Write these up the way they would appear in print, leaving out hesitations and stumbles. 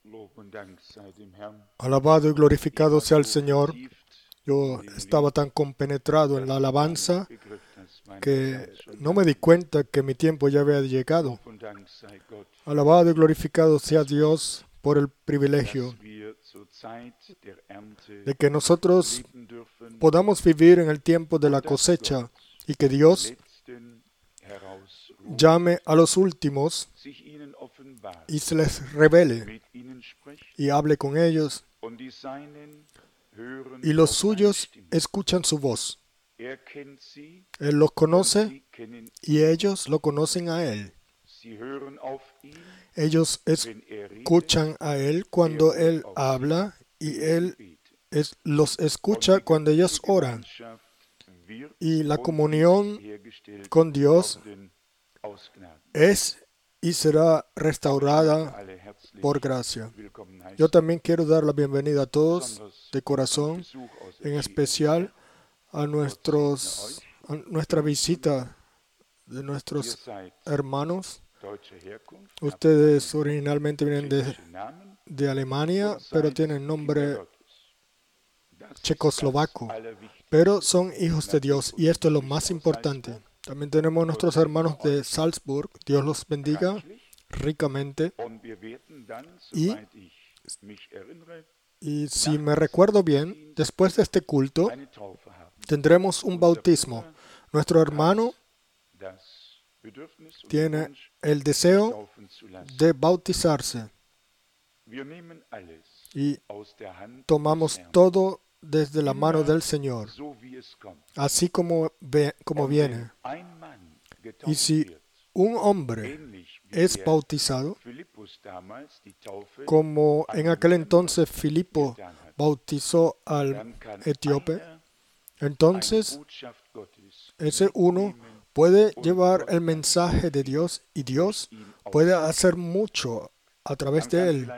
Alabado y glorificado sea el Señor. Yo estaba tan compenetrado en la alabanza que no me di cuenta que mi tiempo ya había llegado. Alabado y glorificado sea Dios por el privilegio de que nosotros podamos vivir en el tiempo de la cosecha y que Dios llame a los últimos y se les revele y hable con ellos, y los suyos escuchan su voz. Él los conoce y ellos lo conocen a Él. Ellos escuchan a Él cuando Él habla y Él los escucha cuando ellos oran. Y la comunión con Dios es y será restaurada por gracia. Yo también quiero dar la bienvenida a todos de corazón, en especial a nuestra visita de nuestros hermanos. Ustedes originalmente vienen de Alemania, pero tienen nombre checoslovaco, pero son hijos de Dios y esto es lo más importante. También tenemos nuestros hermanos de Salzburg. Dios los bendiga ricamente. Y si me recuerdo bien, después de este culto tendremos un bautismo. Nuestro hermano tiene el deseo de bautizarse y tomamos todo desde la mano del Señor, así como viene. Y si un hombre es bautizado, como en aquel entonces Filipo bautizó al etíope, entonces ese uno puede llevar el mensaje de Dios y Dios puede hacer mucho a través de él.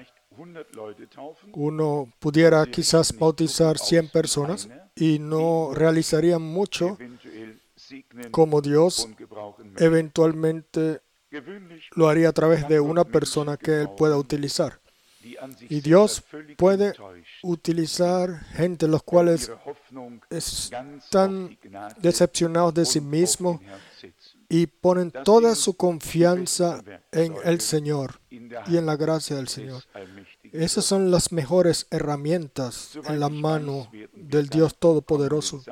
Uno pudiera quizás bautizar 100 personas y no realizaría mucho, como Dios eventualmente lo haría a través de una persona que Él pueda utilizar. Y Dios puede utilizar gente los cuales están decepcionados de sí mismos y ponen toda su confianza en el Señor y en la gracia del Señor. Esas son las mejores herramientas en la mano del Dios Todopoderoso.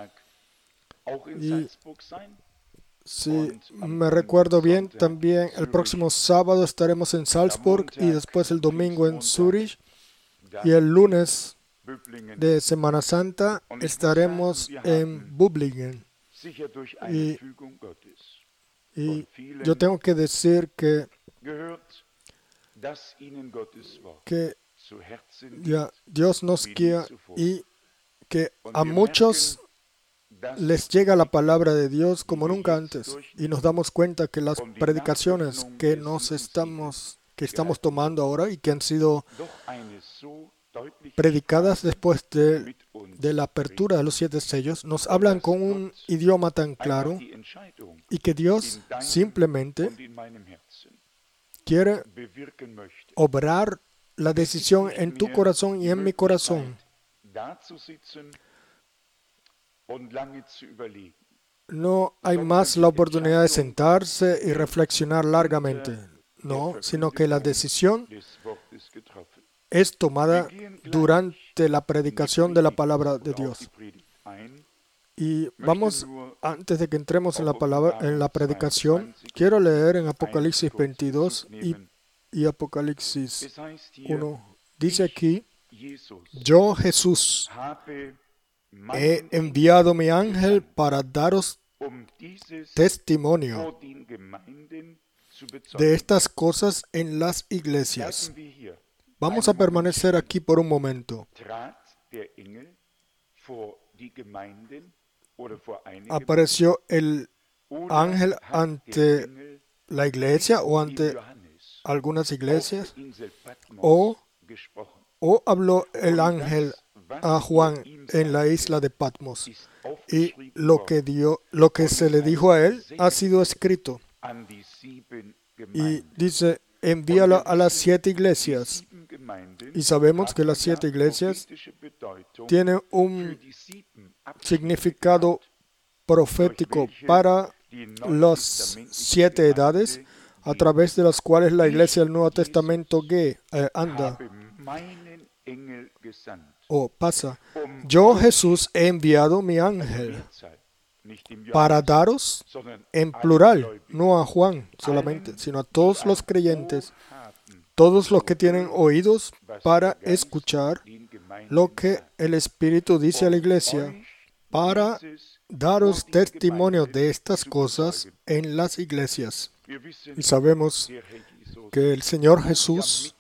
Y si me recuerdo bien, también el próximo sábado estaremos en Salzburg y después el domingo en Zurich. Y el lunes de Semana Santa estaremos en Böblingen. Y yo tengo que decir que Dios nos guía y que a muchos les llega la palabra de Dios como nunca antes y nos damos cuenta que las predicaciones que estamos tomando ahora y que han sido predicadas después de la apertura de los 7 sellos nos hablan con un idioma tan claro y que Dios simplemente quiere obrar la decisión en tu corazón y en mi corazón. No hay más la oportunidad de sentarse y reflexionar largamente, no, sino que la decisión es tomada durante la predicación de la palabra de Dios. Y vamos, antes de que entremos en la predicación, quiero leer en Apocalipsis 22 y Apocalipsis 1. Dice aquí: yo, Jesús, he enviado mi ángel para daros testimonio de estas cosas en las iglesias. Vamos a permanecer aquí por un momento. ¿Apareció el ángel ante la iglesia o ante algunas iglesias? ¿O habló el ángel a Juan en la isla de Patmos? Y lo que se le dijo a él ha sido escrito. Y dice: envíalo a las 7 iglesias. Y sabemos que las 7 iglesias tienen un significado profético para las 7 edades a través de las cuales la iglesia del Nuevo Testamento anda o pasa. Yo, Jesús, he enviado mi ángel para daros, en plural, no a Juan solamente, sino a todos los creyentes, todos los que tienen oídos para escuchar lo que el Espíritu dice a la iglesia, para daros testimonio de estas cosas en las iglesias. Y sabemos que el Señor Jesús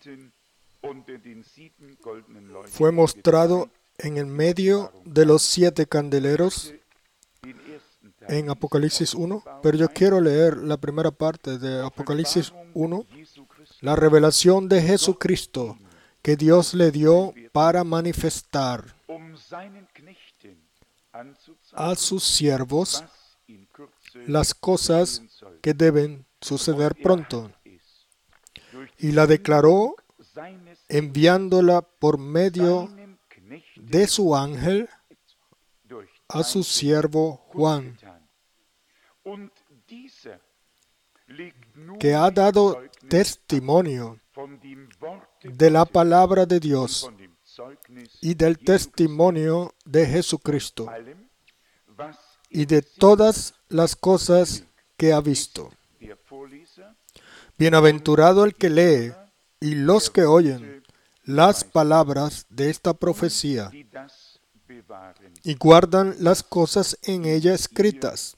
fue mostrado en el medio de los 7 candeleros en Apocalipsis 1, pero yo quiero leer la primera parte de Apocalipsis 1, la revelación de Jesucristo que Dios le dio para manifestar a sus siervos las cosas que deben suceder pronto. Y la declaró enviándola por medio de su ángel a su siervo Juan, que ha dado testimonio de la palabra de Dios y del testimonio de Jesucristo y de todas las cosas que ha visto. Bienaventurado el que lee y los que oyen las palabras de esta profecía y guardan las cosas en ella escritas,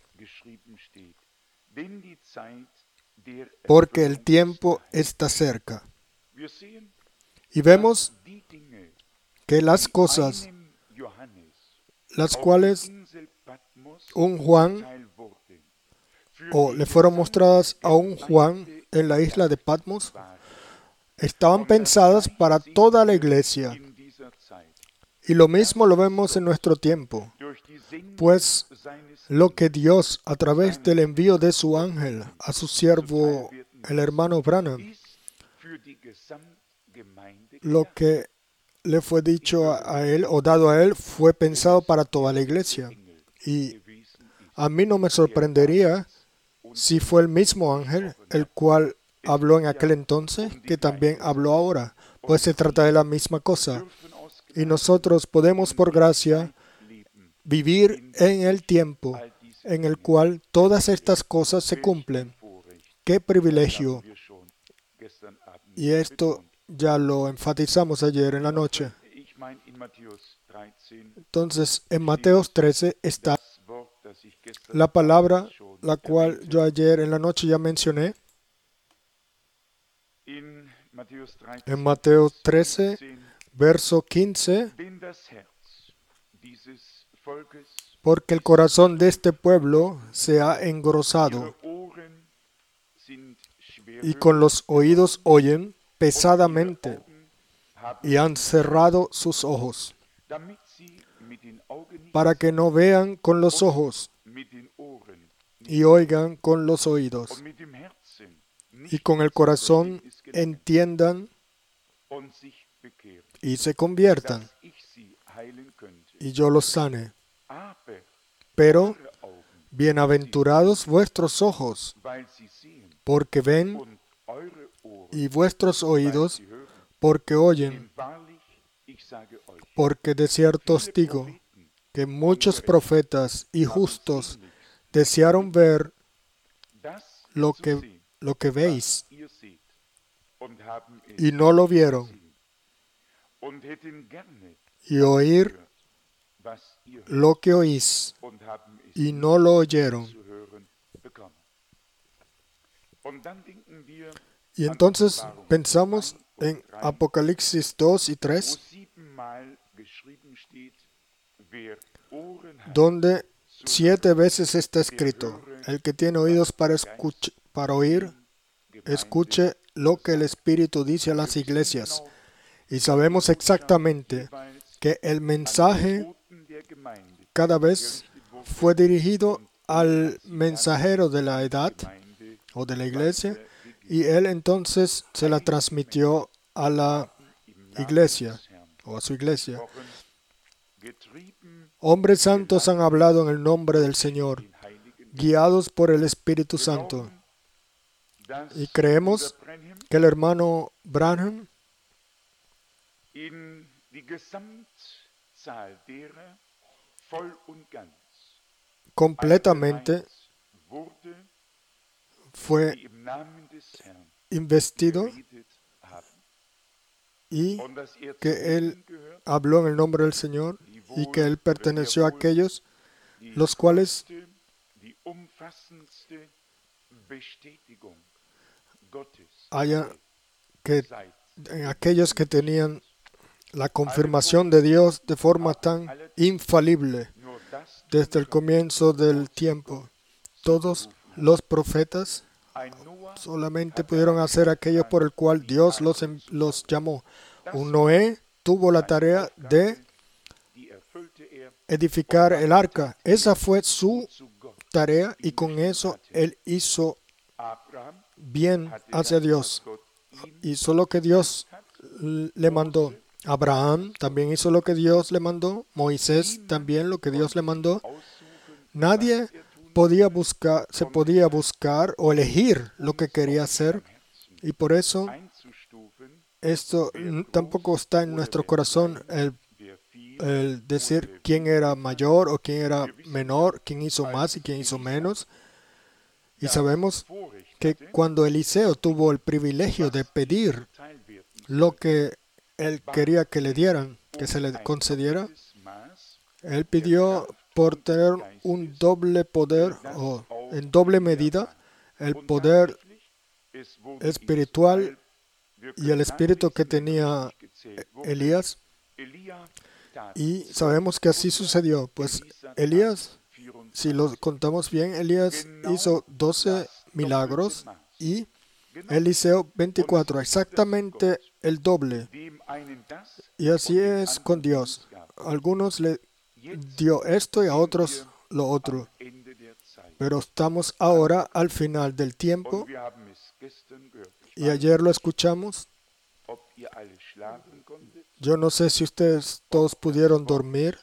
porque el tiempo está cerca. Y vemos que las cosas, las cuales un Juan, o le fueron mostradas a un Juan en la isla de Patmos, estaban pensadas para toda la iglesia. Y lo mismo lo vemos en nuestro tiempo, pues lo que Dios, a través del envío de su ángel a su siervo, el hermano Branham, lo que le fue dicho a él o dado a él fue pensado para toda la iglesia. Y a mí no me sorprendería si fue el mismo ángel el cual habló en aquel entonces que también habló ahora, pues se trata de la misma cosa. Y nosotros podemos, por gracia, vivir en el tiempo en el cual todas estas cosas se cumplen. ¡Qué privilegio! Y esto ya lo enfatizamos ayer en la noche. Entonces, en Mateo 13 está la palabra, la cual yo ayer en la noche ya mencioné. En Mateo 13, verso 15, porque el corazón de este pueblo se ha engrosado y con los oídos oyen pesadamente y han cerrado sus ojos, para que no vean con los ojos y oigan con los oídos y con el corazón entiendan y se conviertan y yo los sane. Pero bienaventurados vuestros ojos, porque ven, y vuestros oídos, porque oyen. Porque de cierto os digo que muchos profetas y justos desearon ver lo que veis, y no lo vieron, y oír lo que oís, y no lo oyeron. Y entonces pensamos en Apocalipsis 2 y 3, donde 7 veces está escrito: el que tiene oídos para oír, escuche lo que el Espíritu dice a las iglesias. Y sabemos exactamente que el mensaje cada vez fue dirigido al mensajero de la edad o de la iglesia, y él entonces se la transmitió a la iglesia o a su iglesia. Hombres santos han hablado en el nombre del Señor, guiados por el Espíritu Santo. Y creemos que el hermano Branham completamente fue investido y que él habló en el nombre del Señor y que él perteneció a aquellos los cuales aquellos que tenían la confirmación de Dios de forma tan infalible desde el comienzo del tiempo. Todos los profetas solamente pudieron hacer aquello por el cual Dios los llamó. Un Noé tuvo la tarea de edificar el arca. Esa fue su tarea y con eso él hizo bien hacia Dios. Hizo lo que Dios le mandó. Abraham también hizo lo que Dios le mandó. Moisés también lo que Dios le mandó. Nadie se podía buscar o elegir lo que quería hacer. Y por eso esto tampoco está en nuestro corazón el decir quién era mayor o quién era menor, quién hizo más y quién hizo menos. Y sabemos que cuando Eliseo tuvo el privilegio de pedir lo que él quería que le dieran, que se le concediera, él pidió por tener un doble poder o en doble medida el poder espiritual y el espíritu que tenía Elías. Y sabemos que así sucedió. Pues Elías, si lo contamos bien, Elías hizo 12 milagros y Eliseo 24, exactamente el doble. Y así es con Dios. A algunos le dio esto y a otros lo otro. Pero estamos ahora al final del tiempo y ayer lo escuchamos. Yo no sé si ustedes todos pudieron dormir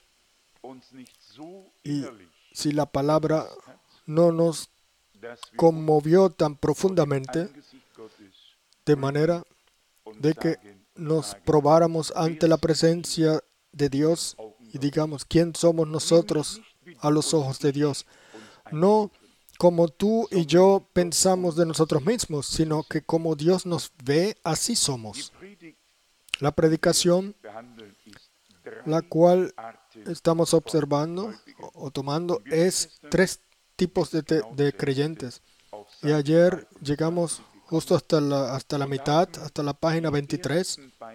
y si la palabra no nos conmovió tan profundamente de manera de que nos probáramos ante la presencia de Dios y digamos, ¿quién somos nosotros a los ojos de Dios? No como tú y yo pensamos de nosotros mismos, sino que como Dios nos ve, así somos. La predicación, la cual estamos observando o tomando, es 3 tipos de creyentes. Y ayer llegamos justo hasta la mitad, hasta la página 23,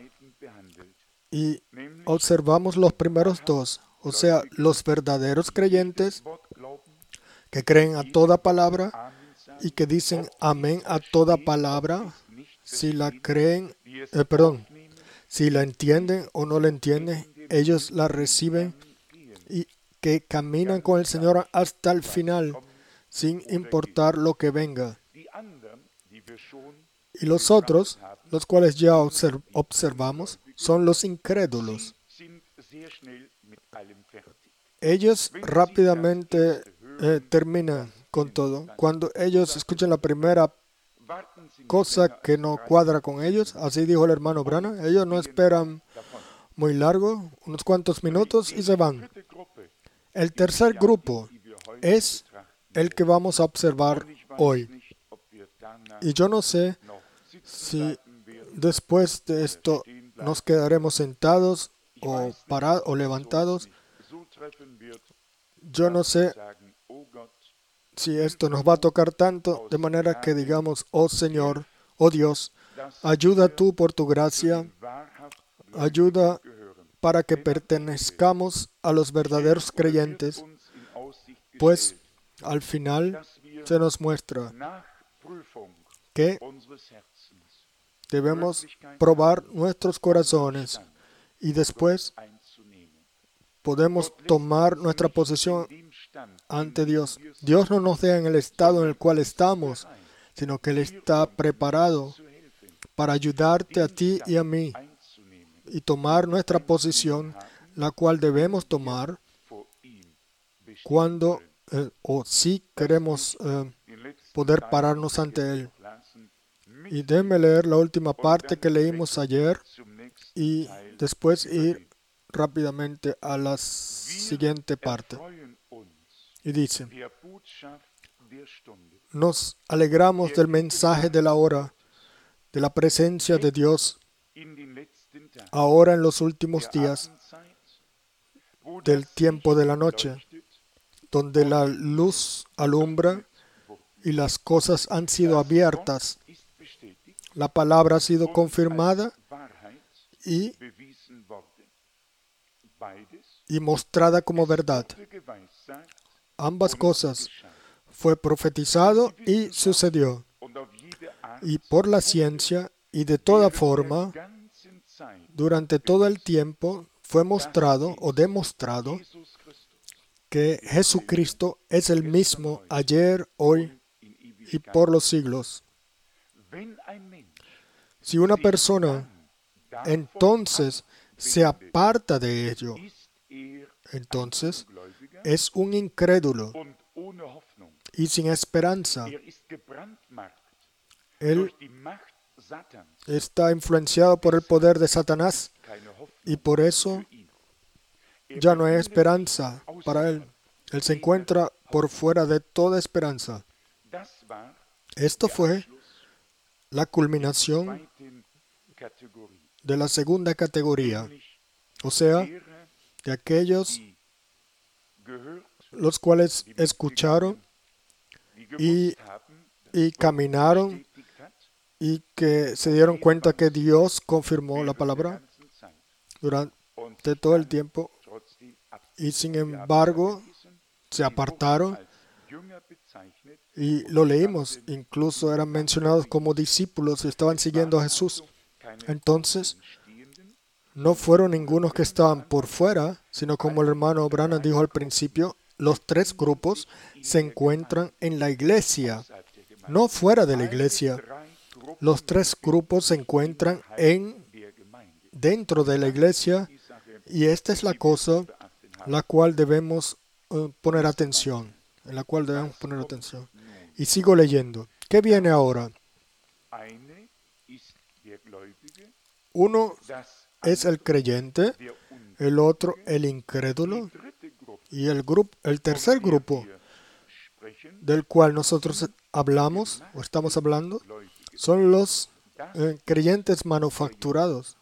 y observamos los primeros 2, o sea, los verdaderos creyentes que creen a toda palabra y que dicen amén a toda palabra, si la creen, si la entienden o no la entienden, ellos la reciben y que caminan con el Señor hasta el final, sin importar lo que venga. Y los otros, los cuales ya observamos, son los incrédulos. Ellos rápidamente terminan con todo. Cuando ellos escuchan la primera cosa que no cuadra con ellos, así dijo el hermano Branham, ellos no esperan muy largo, unos cuantos minutos y se van. El tercer grupo es el que vamos a observar hoy. Y yo no sé si después de esto nos quedaremos sentados o parados o levantados. Yo no sé si esto nos va a tocar tanto de manera que digamos, oh Señor, oh Dios, ayuda tú por tu gracia, ayuda para que pertenezcamos a los verdaderos creyentes, pues al final se nos muestra que debemos probar nuestros corazones y después podemos tomar nuestra posición ante Dios. Dios no nos deja en el estado en el cual estamos, sino que Él está preparado para ayudarte a ti y a mí y tomar nuestra posición, la cual debemos tomar cuando o si queremos poder pararnos ante Él. Y déjenme leer la última parte que leímos ayer y después ir rápidamente a la siguiente parte. Y dice: nos alegramos del mensaje de la hora, de la presencia de Dios, ahora en los últimos días del tiempo de la noche, donde la luz alumbra y las cosas han sido abiertas. La palabra ha sido confirmada y mostrada como verdad. Ambas cosas fue profetizado y sucedió. Y por la ciencia y de toda forma, durante todo el tiempo fue mostrado o demostrado que Jesucristo es el mismo ayer, hoy y por los siglos. Si una persona entonces se aparta de ello, entonces es un incrédulo y sin esperanza. Él está influenciado por el poder de Satanás y por eso ya no hay esperanza para él. Él se encuentra por fuera de toda esperanza. Esto fue la culminación de la segunda categoría, o sea, de aquellos los cuales escucharon y caminaron y que se dieron cuenta que Dios confirmó la palabra durante todo el tiempo y sin embargo se apartaron y lo leímos, incluso eran mencionados como discípulos y estaban siguiendo a Jesús. Entonces, no fueron ningunos que estaban por fuera, sino como el hermano Branham dijo al principio, los tres grupos se encuentran en la iglesia, no fuera de la iglesia. Los tres grupos se encuentran dentro de la iglesia y esta es la cosa la cual debemos poner atención, en la cual debemos poner atención. Y sigo leyendo. ¿Qué viene ahora? Uno es el creyente, el otro el incrédulo y el tercer grupo del cual nosotros hablamos o estamos hablando son los creyentes manufacturados.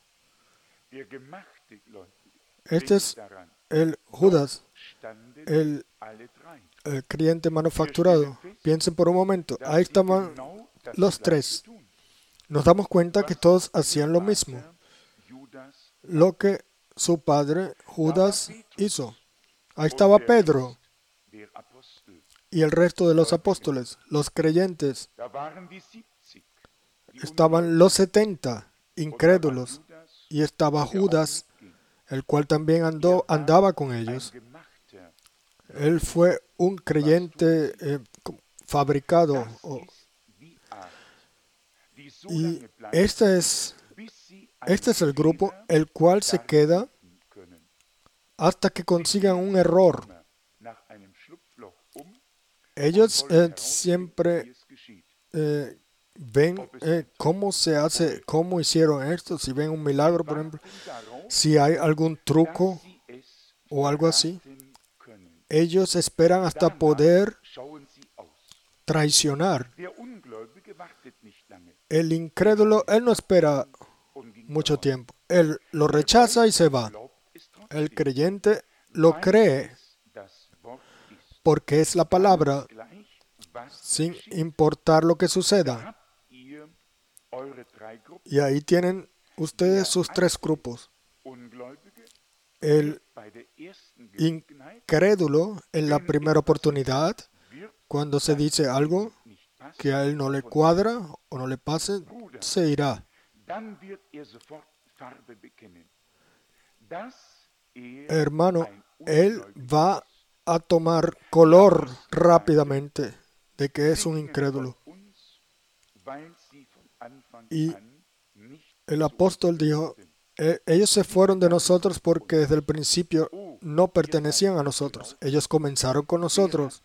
Este es el Judas, el creyente manufacturado. Piensen por un momento, ahí estaban los tres. Nos damos cuenta que todos hacían lo mismo, lo que su padre Judas hizo. Ahí estaba Pedro y el resto de los apóstoles, los creyentes. Estaban los 70 incrédulos y estaba Judas, el cual también andaba con ellos. Él fue un creyente fabricado. Y este es el grupo el cual se queda hasta que consigan un error. Ellos siempre ven cómo se hace, cómo hicieron esto, si ven un milagro, por ejemplo, si hay algún truco o algo así. Ellos esperan hasta poder traicionar. El incrédulo, él no espera mucho tiempo. Él lo rechaza y se va. El creyente lo cree porque es la palabra, sin importar lo que suceda. Y ahí tienen ustedes sus tres grupos. El incrédulo en la primera oportunidad, cuando se dice algo que a él no le cuadra o no le pase, se irá. Hermano, él va a tomar color rápidamente de que es un incrédulo. Y el apóstol dijo, ellos se fueron de nosotros porque desde el principio no pertenecían a nosotros. Ellos comenzaron con nosotros.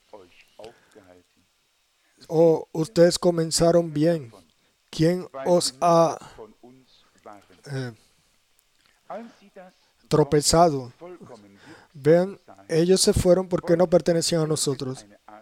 O ustedes comenzaron bien. ¿Quién os ha tropezado? Vean, ellos se fueron porque no pertenecían a nosotros.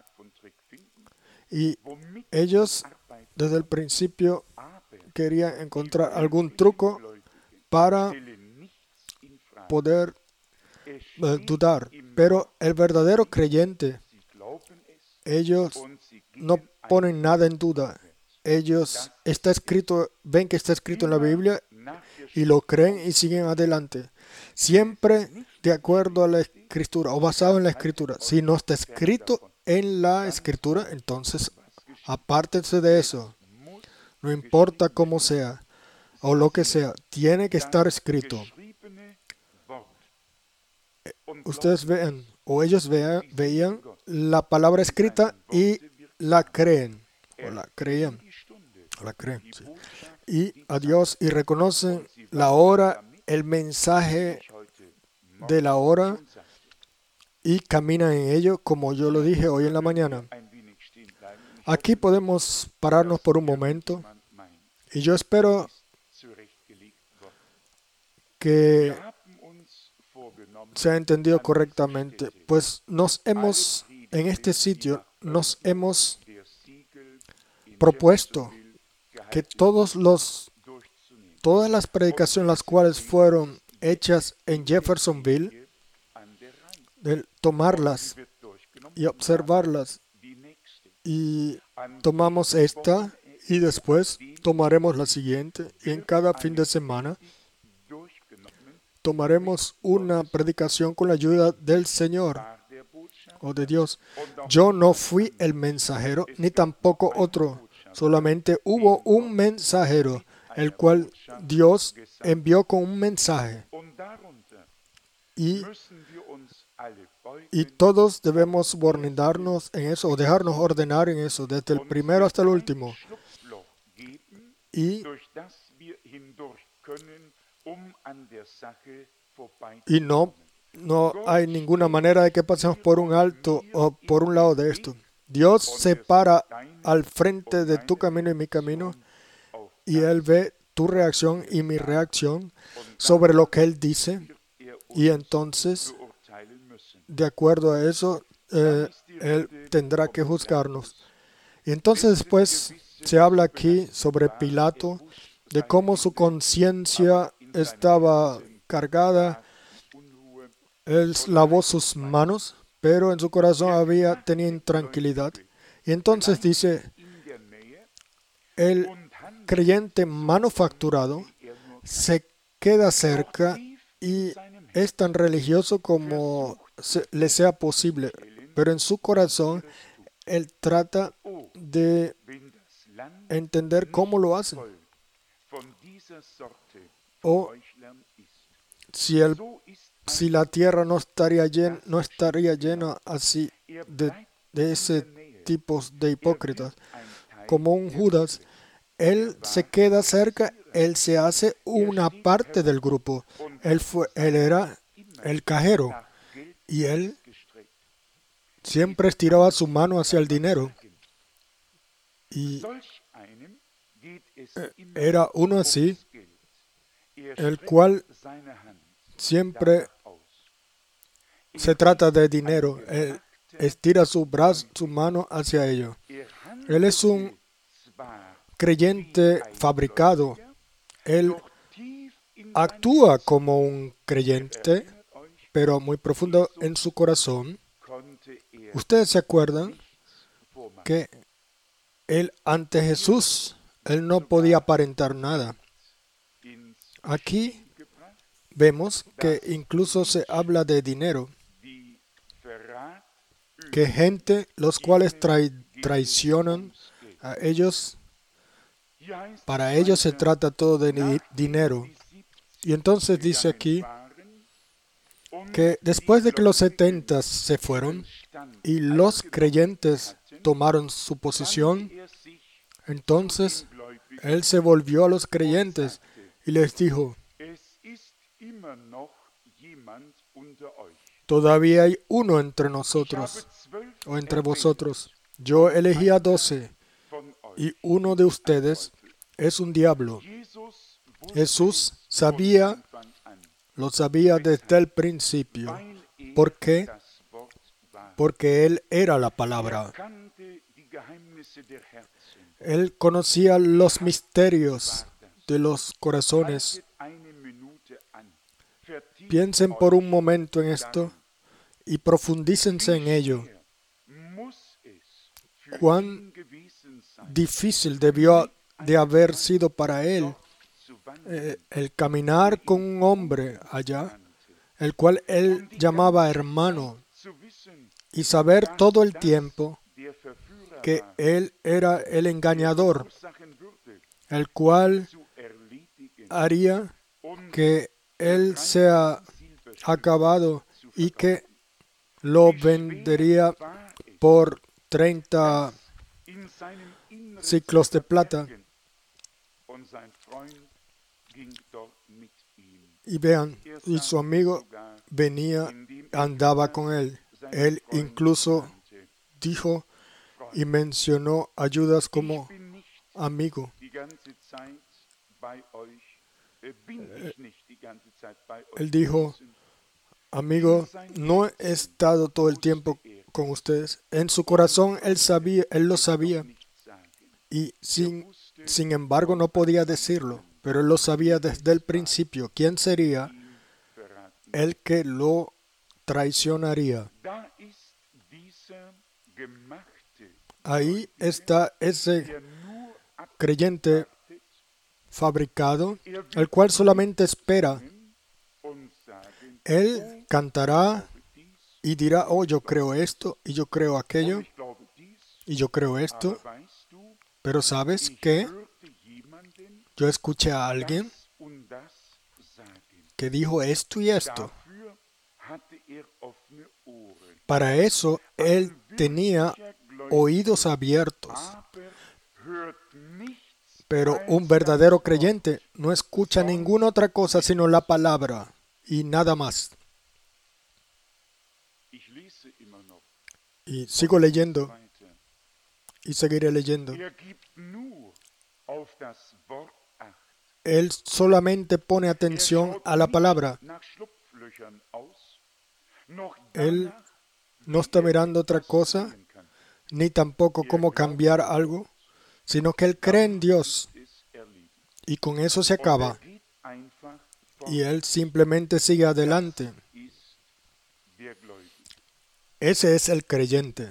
Y ellos desde el principio querían encontrar algún truco para poder dudar. Pero el verdadero creyente, ellos no ponen nada en duda. Ellos está escrito, ven que está escrito en la Biblia y lo creen y siguen adelante. Siempre de acuerdo a la Escritura o basado en la Escritura. Si no está escrito en la Escritura, entonces apártense de eso. No importa cómo sea o lo que sea, tiene que estar escrito. Ustedes vean, o ellos veían la palabra escrita y la creen, o la creían, o la creen, sí. Y a Dios, y reconocen la hora, el mensaje de la hora, y caminan en ello, como yo lo dije hoy en la mañana. Aquí podemos pararnos por un momento, y yo espero que se ha entendido correctamente, pues en este sitio, nos hemos propuesto que todas las predicaciones las cuales fueron hechas en Jeffersonville, de tomarlas y observarlas, y tomamos esta y después tomaremos la siguiente, y en cada fin de semana tomaremos una predicación con la ayuda del Señor o de Dios. Yo no fui el mensajero, ni tampoco otro. Solamente hubo un mensajero, el cual Dios envió con un mensaje. Y todos debemos ordenarnos en eso, o dejarnos ordenar en eso, desde el primero hasta el último. Y no hay ninguna manera de que pasemos por un alto o por un lado de esto. Dios se para al frente de tu camino y mi camino, y Él ve tu reacción y mi reacción sobre lo que Él dice, y entonces, de acuerdo a eso, Él tendrá que juzgarnos. Y entonces después se habla aquí sobre Pilato, de cómo su conciencia estaba cargada. Él lavó sus manos, pero en su corazón tenía intranquilidad. Y entonces dice, el creyente manufacturado se queda cerca y es tan religioso como le sea posible, pero en su corazón él trata de entender cómo lo hacen. O si la tierra no estaría llena así de ese tipo de hipócritas, como un Judas, él se queda cerca, él se hace una parte del grupo. Él era el cajero y él siempre estiraba su mano hacia el dinero. Y era uno así, el cual siempre se trata de dinero. Él estira su mano hacia ello. Él es un creyente fabricado. Él actúa como un creyente, pero muy profundo en su corazón. Ustedes se acuerdan que él ante Jesús, él no podía aparentar nada. Aquí vemos que incluso se habla de dinero, que gente los cuales traicionan a ellos, para ellos se trata todo de dinero. Y entonces dice aquí que después de que los 70 se fueron y los creyentes tomaron su posición, entonces él se volvió a los creyentes y les dijo, Todavía hay uno entre nosotros o entre vosotros. Yo elegí a 12 y uno de ustedes es un diablo. Jesús lo sabía desde el principio. ¿Por qué? Porque Él era la palabra. Él conocía los misterios de los corazones. Piensen por un momento en esto y profundícense en ello. Cuán difícil debió de haber sido para él el caminar con un hombre allá, el cual él llamaba hermano, y saber todo el tiempo que él era el engañador, el cual haría que él sea acabado y que lo vendería por 30 ciclos de plata. Y vean, y su amigo venía, andaba con él. Él incluso dijo y mencionó a Judas como amigo. Él dijo, amigo, no he estado todo el tiempo con ustedes. En su corazón él lo sabía. Y sin embargo no podía decirlo, pero él lo sabía desde el principio. ¿Quién sería el que lo traicionaría? Ahí está ese creyente fabricado, el cual solamente espera. Él cantará y dirá, oh, yo creo esto, y yo creo aquello, y yo creo esto. Pero ¿sabes qué? Yo escuché a alguien que dijo esto y esto. Para eso él tenía oídos abiertos. Pero un verdadero creyente no escucha ninguna otra cosa sino la palabra y nada más. Y sigo leyendo y seguiré leyendo. Él solamente pone atención a la palabra. Él no está mirando otra cosa, ni tampoco cómo cambiar algo, sino que él cree en Dios. Y con eso se acaba. Y él simplemente sigue adelante. Ese es el creyente.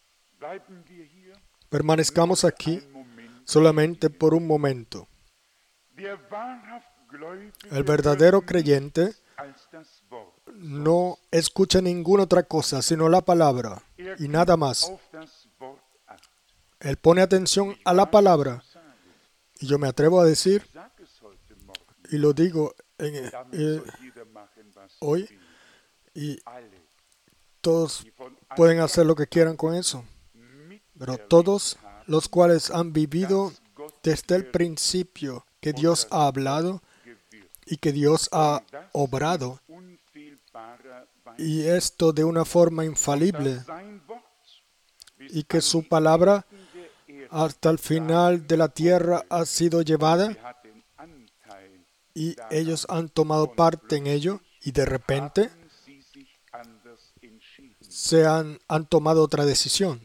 Permanezcamos aquí solamente por un momento. El verdadero creyente no escucha ninguna otra cosa sino la palabra y nada más. Él pone atención a la palabra. Y yo me atrevo a decir, y lo digo hoy, y todos pueden hacer lo que quieran con eso. Pero todos los cuales han vivido desde el principio que Dios ha hablado y que Dios ha obrado, y esto de una forma infalible, y que su palabra hasta el final de la tierra ha sido llevada, y ellos han tomado parte en ello, y de repente han tomado otra decisión.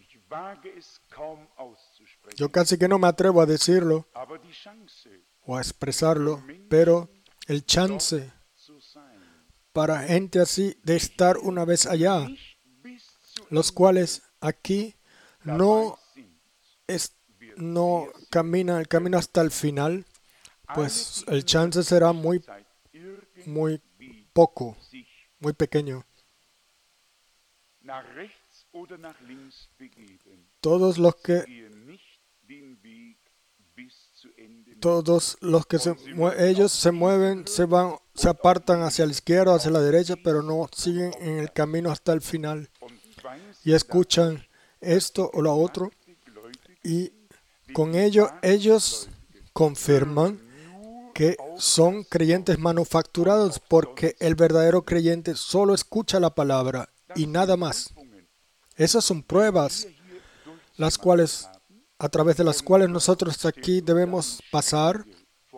Yo casi que no me atrevo a decirlo o a expresarlo, pero el chance para gente así de estar una vez allá, los cuales aquí no caminan el camino hasta el final, pues el chance será muy poco, muy pequeño. Todos los que ellos se mueven, se apartan hacia la izquierda, hacia la derecha, pero no siguen en el camino hasta el final. Y escuchan esto o lo otro, y con ello ellos confirman que son creyentes manufacturados, porque el verdadero creyente solo escucha la palabra y nada más. Esas son pruebas a través de las cuales nosotros aquí debemos pasar,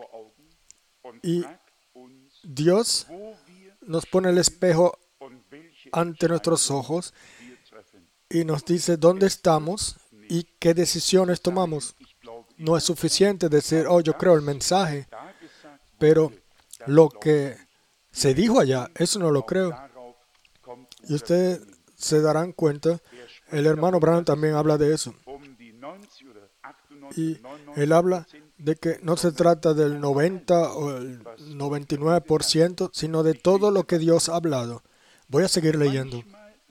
y Dios nos pone el espejo ante nuestros ojos y nos dice dónde estamos y qué decisiones tomamos. No es suficiente decir, oh, yo creo el mensaje, pero lo que se dijo allá, eso no lo creo. Y ustedes se darán cuenta, el hermano Branham también habla de eso. Y él habla de que no se trata del 90 o el 99%, sino de todo lo que Dios ha hablado. Voy a seguir leyendo.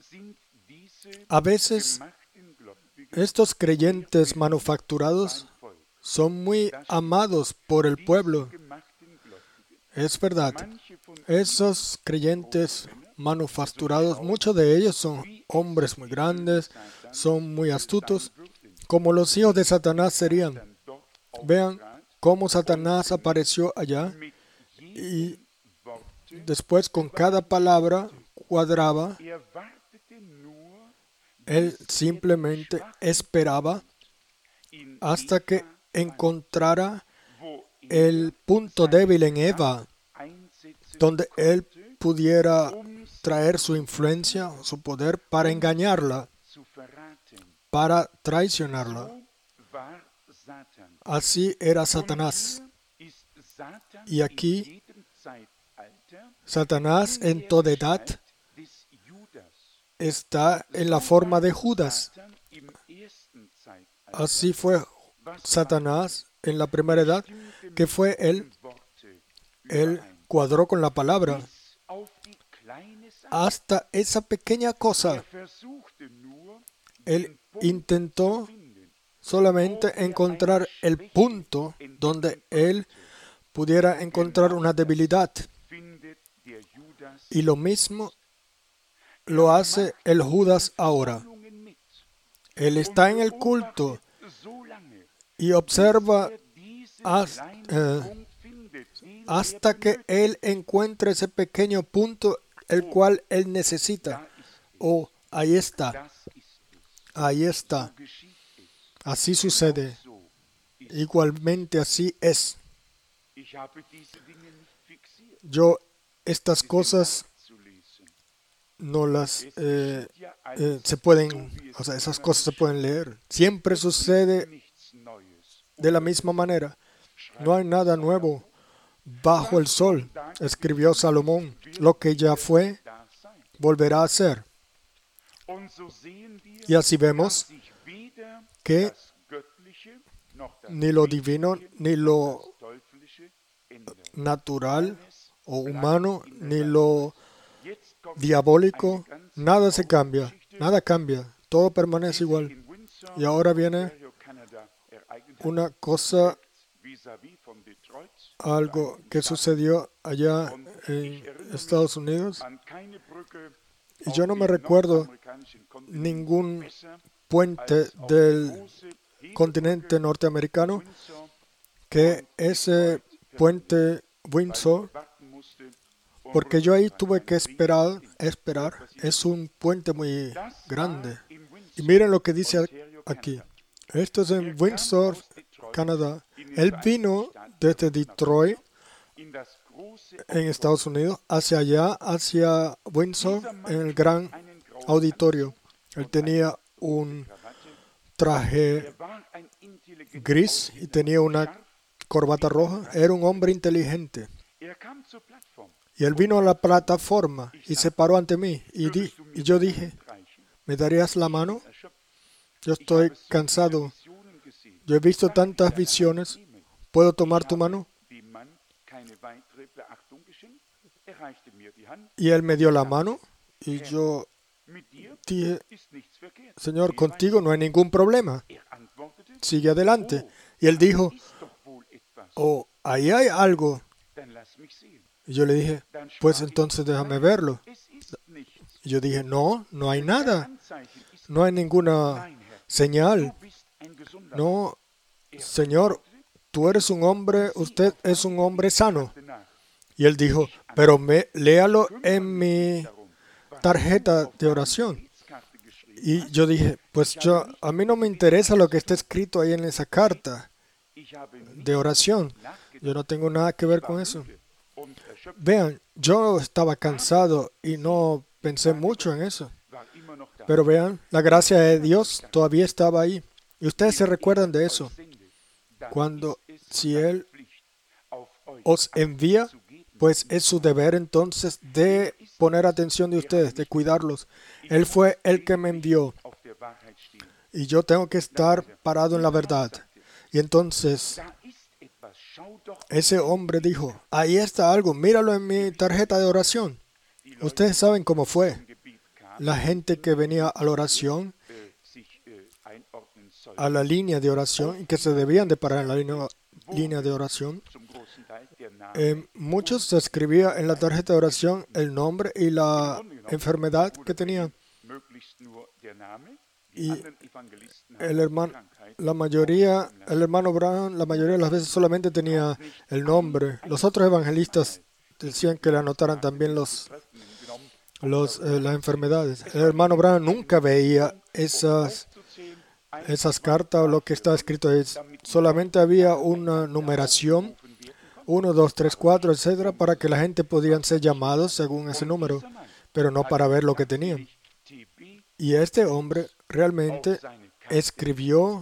A veces, estos creyentes manufacturados son muy amados por el pueblo. Es verdad. Esos creyentes manufacturados, muchos de ellos son hombres muy grandes, son muy astutos, como los hijos de Satanás serían. Vean cómo Satanás apareció allá y después con cada palabra cuadraba. Él simplemente esperaba hasta que encontrara el punto débil en Eva, donde él pudiera traer su influencia, su poder para engañarla, para traicionarla. Así era Satanás. Y aquí, Satanás en toda edad está en la forma de Judas. Así fue Satanás en la primera edad, que fue él cuadró con la palabra hasta esa pequeña cosa. Él intentó solamente encontrar el punto donde él pudiera encontrar una debilidad. Y lo mismo lo hace el Judas ahora. Él está en el culto y observa hasta que él encuentre ese pequeño punto el cual él necesita. Oh, ahí está. Ahí está. Así sucede. Igualmente así es. Yo estas cosas no las se pueden, o sea, esas cosas se pueden leer. Siempre sucede de la misma manera. No hay nada nuevo bajo el sol, escribió Salomón. Lo que ya fue, volverá a ser. Y así vemos que ni lo divino, ni lo natural o humano, ni lo diabólico, nada se cambia, nada cambia, todo permanece igual. Y ahora viene una cosa, algo que sucedió allá en Estados Unidos, y yo no me recuerdo ningún puente del continente norteamericano que ese puente Windsor, porque yo ahí tuve que esperar, es un puente muy grande. Y miren lo que dice aquí. Esto es en Windsor, Canadá. Él vino desde Detroit, en Estados Unidos, hacia allá, hacia Windsor, en el gran auditorio. Él tenía un traje gris y tenía una corbata roja. Era un hombre inteligente. Y él vino a la plataforma y se paró ante mí. Y yo dije, ¿me darías la mano? Yo estoy cansado. Yo he visto tantas visiones. ¿Puedo tomar tu mano? Y él me dio la mano y yo dije, Señor, contigo no hay ningún problema. Sigue adelante. Y él dijo, oh, ahí hay algo. Y yo le dije, pues entonces déjame verlo. Y yo dije, no hay nada. No hay ninguna señal. No, Señor, tú eres un hombre, usted es un hombre sano. Y él dijo, pero léalo en mi tarjeta de oración. Y yo dije, pues a mí no me interesa lo que está escrito ahí en esa carta de oración. Yo no tengo nada que ver con eso. Vean, yo estaba cansado y no pensé mucho en eso. Pero vean, la gracia de Dios todavía estaba ahí. Y ustedes se recuerdan de eso. Si Él os envía, pues es su deber entonces de poner atención de ustedes, de cuidarlos. Él fue el que me envió. Y yo tengo que estar parado en la verdad. Y entonces ese hombre dijo, ahí está algo, míralo en mi tarjeta de oración. Ustedes saben cómo fue. La gente que venía a la oración, a la línea de oración, y que se debían de parar en la línea de oración, muchos se escribía en la tarjeta de oración el nombre y la enfermedad que tenía. Y el hermano Branham, la mayoría de las veces solamente tenía el nombre. Los otros evangelistas decían que le anotaran también las enfermedades. El hermano Branham nunca veía esas cartas o lo que estaba escrito ahí. Solamente había una numeración, 1, 2, 3, 4, etcétera, para que la gente podían ser llamados según ese número, pero no para ver lo que tenían. Y este hombre realmente escribió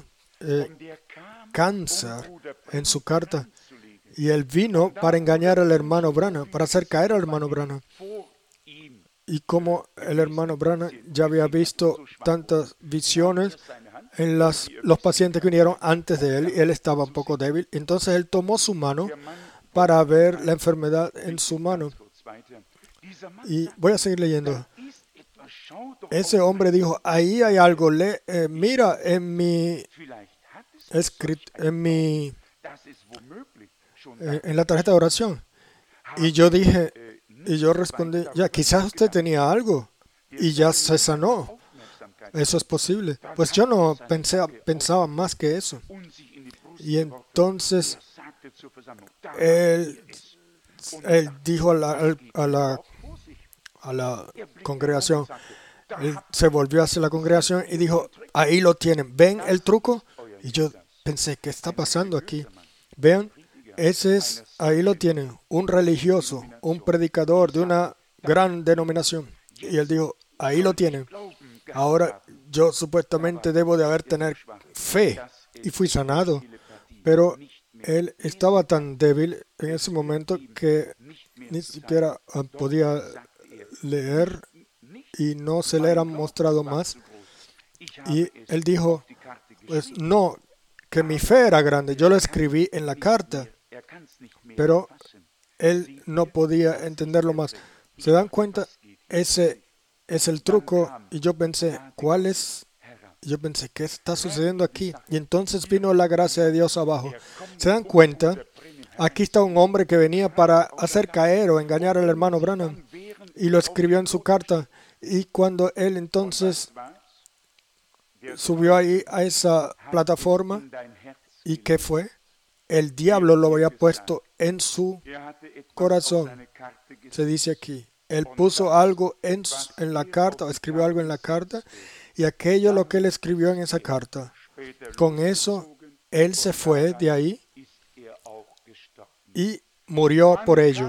cáncer en su carta. Y él vino para engañar al hermano Branham, para hacer caer al hermano Branham. Y como el hermano Branham ya había visto tantas visiones en los pacientes que vinieron antes de él, y él estaba un poco débil, entonces él tomó su mano para ver la enfermedad en su mano. Y voy a seguir leyendo. Ese hombre dijo, ahí hay algo, mira en la tarjeta de oración. Y yo respondí, ya, quizás usted tenía algo y ya se sanó. Eso es posible. Pues yo no pensaba más que eso. Y entonces él dijo a la congregación, él se volvió hacia la congregación y dijo, ahí lo tienen, ¿ven el truco? Y yo pensé, ¿qué está pasando aquí? Vean, ahí lo tienen, un religioso, un predicador de una gran denominación. Y él dijo, ahí lo tienen. Ahora yo supuestamente debo de tener fe y fui sanado, pero él estaba tan débil en ese momento que ni siquiera podía leer y no se le era mostrado más. Y él dijo, pues no, que mi fe era grande. Yo lo escribí en la carta, pero él no podía entenderlo más. ¿Se dan cuenta? Ese es el truco. Y yo pensé, ¿qué está sucediendo aquí? Y entonces vino la gracia de Dios abajo. ¿Se dan cuenta? Aquí está un hombre que venía para hacer caer o engañar al hermano Branham. Y lo escribió en su carta. Y cuando él entonces subió ahí a esa plataforma, ¿y qué fue? El diablo lo había puesto en su corazón. Se dice aquí. Él puso algo en la carta, o escribió algo en la carta, y aquello lo que él escribió en esa carta. Con eso, él se fue de ahí y murió por ello.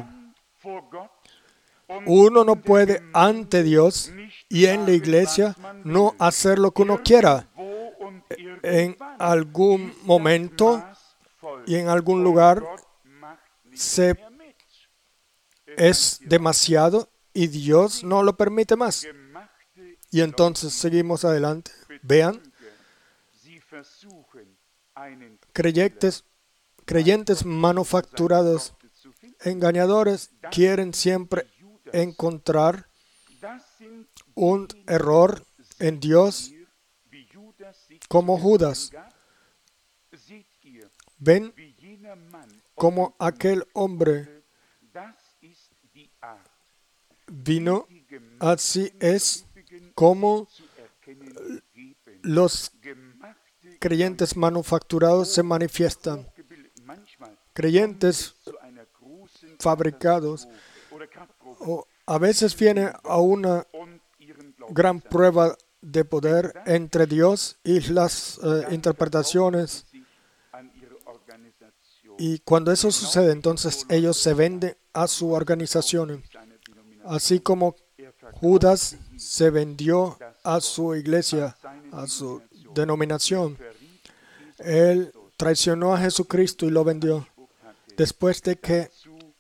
Uno no puede ante Dios y en la iglesia no hacer lo que uno quiera. En algún momento y en algún lugar es demasiado y Dios no lo permite más. Y entonces seguimos adelante. Vean, creyentes manufacturados, engañadores, quieren siempre encontrar un error en Dios como Judas. Ven como aquel hombre vino, así es como los creyentes manufacturados se manifiestan. creyentes fabricados, o a veces viene a una gran prueba de poder entre Dios y las interpretaciones. Y cuando eso sucede, entonces ellos se venden a su organización. Así como Judas se vendió a su iglesia, a su denominación. Él traicionó a Jesucristo y lo vendió. Después de que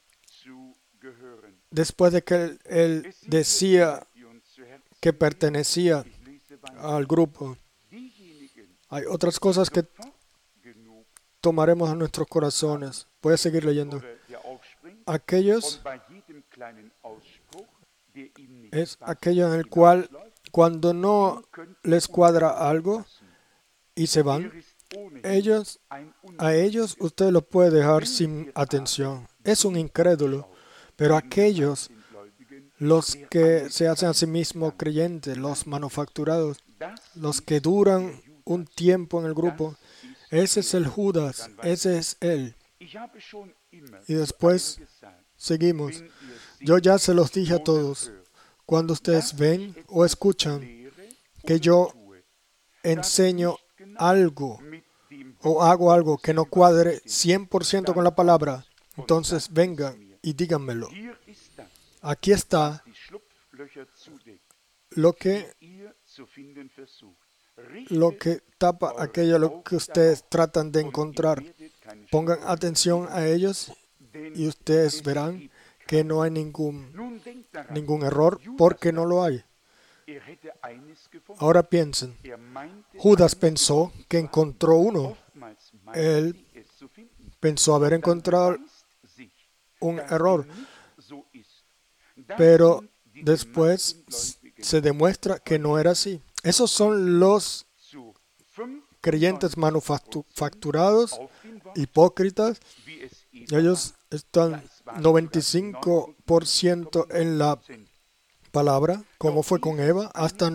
él decía que pertenecía al grupo. Hay otras cosas que tomaremos en nuestros corazones. Voy a seguir leyendo. Aquellos es aquello en el cual cuando no les cuadra algo y se van, a ellos usted los puede dejar sin atención. Es un incrédulo. Pero aquellos, los que se hacen a sí mismos creyentes, los manufacturados, los que duran un tiempo en el grupo, ese es el Judas, ese es él. Y después seguimos. Yo ya se los dije a todos, cuando ustedes ven o escuchan que yo enseño algo o hago algo que no cuadre 100% con la palabra, entonces vengan y díganmelo. Aquí está lo que tapa aquello lo que ustedes tratan de encontrar. Pongan atención a ellos y ustedes verán que no hay ningún error, porque no lo hay. Ahora piensen. Judas pensó que encontró uno. Él pensó haber encontrado un error, pero después se demuestra que no era así. Esos son los creyentes manufacturados, hipócritas. Ellos están 95% en la palabra, como fue con Eva, hasta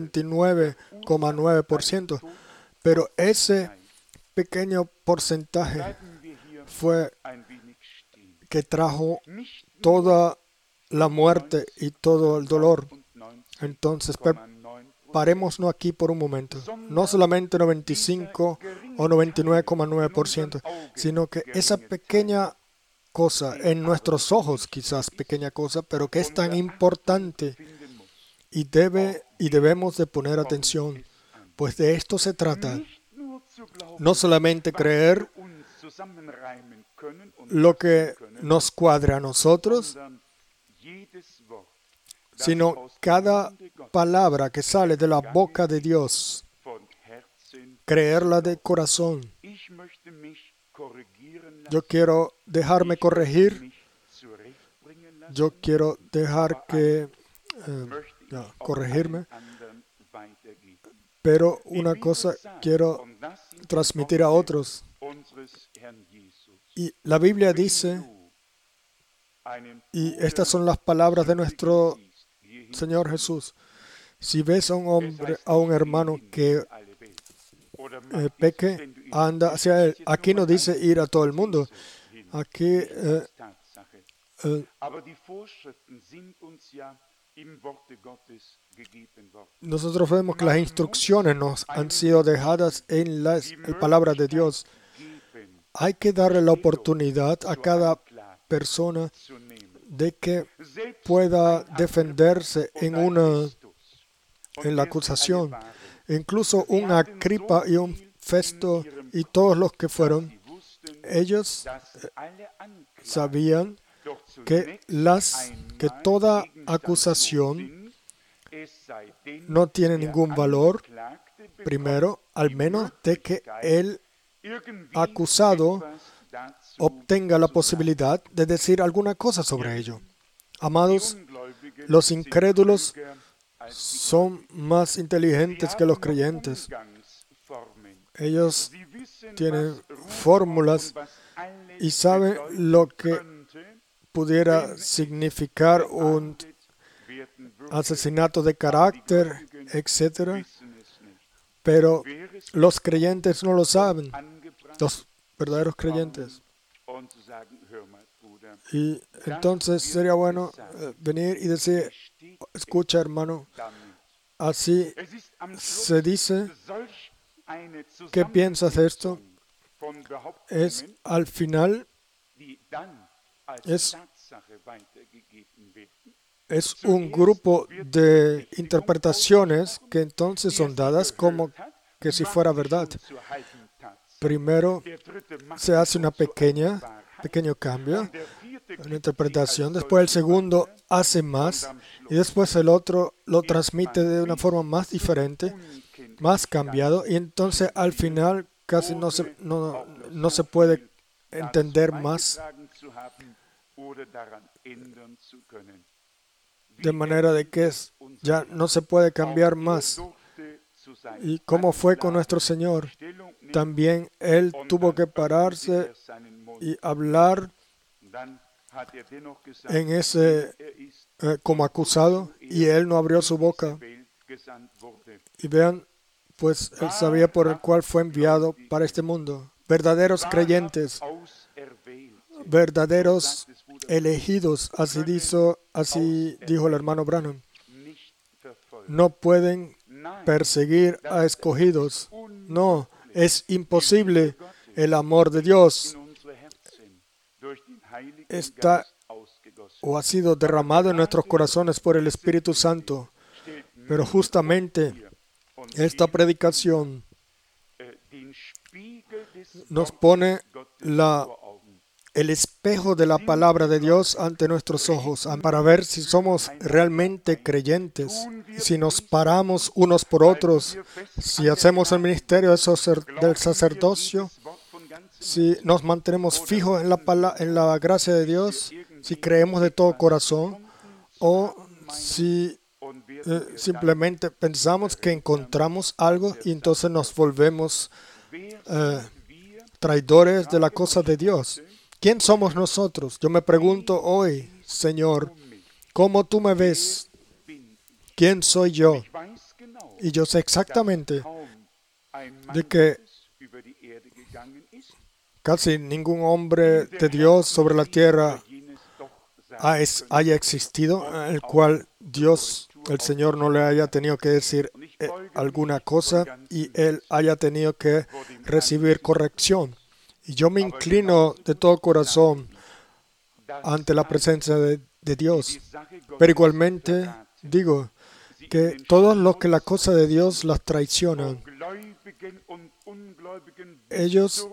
99,9%. Pero ese pequeño porcentaje fue que trajo toda la muerte y todo el dolor. Entonces, parémonos aquí por un momento. No solamente 95 o 99,9%, sino que esa pequeña cosa, en nuestros ojos quizás pequeña cosa, pero que es tan importante y debemos de poner atención, pues de esto se trata. No solamente creer lo que nos cuadra a nosotros, sino cada palabra que sale de la boca de Dios, creerla de corazón. Yo quiero dejarme corregir. Yo quiero dejar que corregirme. Pero una cosa quiero transmitir a otros. Y la Biblia dice, y estas son las palabras de nuestro Señor Jesús: si ves a un hombre, a un hermano que peque, anda hacia él. Aquí no dice ir a todo el mundo. Aquí nosotros vemos que las instrucciones nos han sido dejadas en la palabra de Dios. Hay que darle la oportunidad a cada persona de que pueda defenderse en la acusación. Incluso un Agripa y un Festo y todos los que fueron, ellos sabían que toda acusación no tiene ningún valor, primero, al menos de que el acusado obtenga la posibilidad de decir alguna cosa sobre ello. Amados, los incrédulos son más inteligentes que los creyentes. Ellos tienen fórmulas y saben lo que pudiera significar un asesinato de carácter, etc. Pero los creyentes no lo saben, los verdaderos creyentes. Y entonces sería bueno venir y decir, escucha hermano, así se dice, ¿qué piensas de esto? Es al final, es un grupo de interpretaciones que entonces son dadas como que si fuera verdad. Primero se hace una pequeño cambio en la interpretación, después el segundo hace más y después el otro lo transmite de una forma más diferente, más cambiado, y entonces al final casi no se puede entender más, de manera de que ya no se puede cambiar más. Y como fue con nuestro Señor, también Él tuvo que pararse y hablar en ese como acusado, y Él no abrió su boca. Y vean, pues Él sabía por el cual fue enviado para este mundo. Verdaderos creyentes, verdaderos elegidos, así dijo el hermano Branham, no pueden perseguir a escogidos. No, es imposible. El amor de Dios está o ha sido derramado en nuestros corazones por el Espíritu Santo. Pero justamente esta predicación nos pone el espejo de la palabra de Dios ante nuestros ojos para ver si somos realmente creyentes, si nos paramos unos por otros, si hacemos el ministerio del sacerdocio, si nos mantenemos fijos en la gracia de Dios, si creemos de todo corazón, o si simplemente pensamos que encontramos algo y entonces nos volvemos traidores de la cosa de Dios. ¿Quién somos nosotros? Yo me pregunto hoy, Señor, ¿cómo tú me ves? ¿Quién soy yo? Y yo sé exactamente de que casi ningún hombre de Dios sobre la tierra haya existido, en el cual Dios, el Señor, no le haya tenido que decir alguna cosa y Él haya tenido que recibir corrección. Y yo me inclino de todo corazón ante la presencia de Dios. Pero igualmente digo que todos los que la cosa de Dios las traicionan, ellos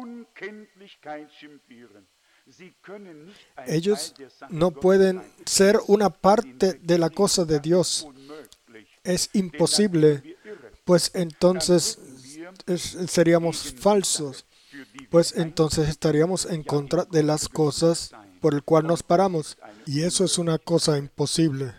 no pueden ser una parte de la cosa de Dios. Es imposible, pues entonces seríamos falsos. Pues entonces estaríamos en contra de las cosas por el cual nos paramos. Y eso es una cosa imposible.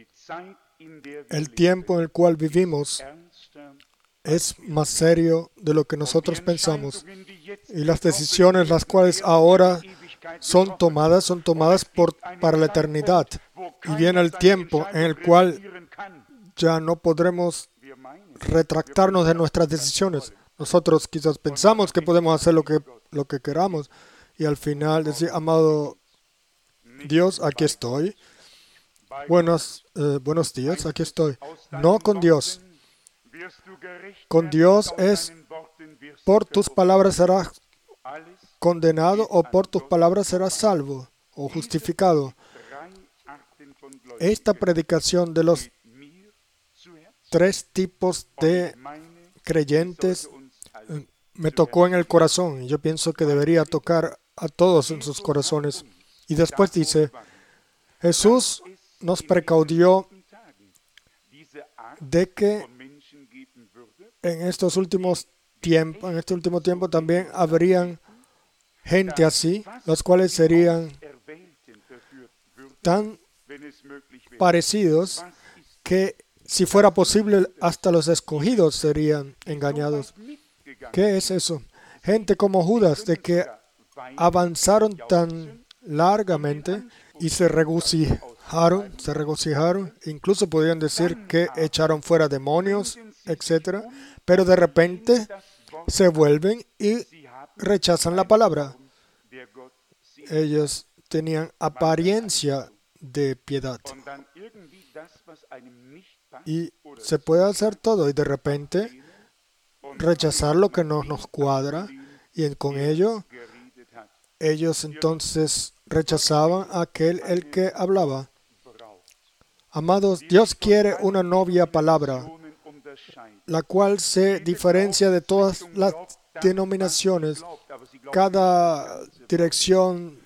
El tiempo en el cual vivimos es más serio de lo que nosotros pensamos. Y las decisiones, las cuales ahora son tomadas para la eternidad. Y viene el tiempo en el cual ya no podremos retractarnos de nuestras decisiones. Nosotros quizás pensamos que podemos hacer lo que queramos y al final decir, amado Dios, aquí estoy. Buenos días, aquí estoy. No con Dios. Con Dios es, por tus palabras serás condenado o por tus palabras serás salvo o justificado. Esta predicación de los tres tipos de creyentes me tocó en el corazón y yo pienso que debería tocar a todos en sus corazones. Y después dice, Jesús nos precaudió de que en este último tiempo también habrían gente así, los cuales serían tan parecidos que si fuera posible hasta los escogidos serían engañados. ¿Qué es eso? Gente como Judas, de que avanzaron tan largamente y se regocijaron, incluso podrían decir que echaron fuera demonios, etc. Pero de repente se vuelven y rechazan la palabra. Ellos tenían apariencia de piedad. Y se puede hacer todo y de repente rechazar lo que no nos cuadra, y con ello ellos entonces rechazaban a aquel el que hablaba. Amados, Dios quiere una novia palabra, la cual se diferencia de todas las denominaciones. Cada dirección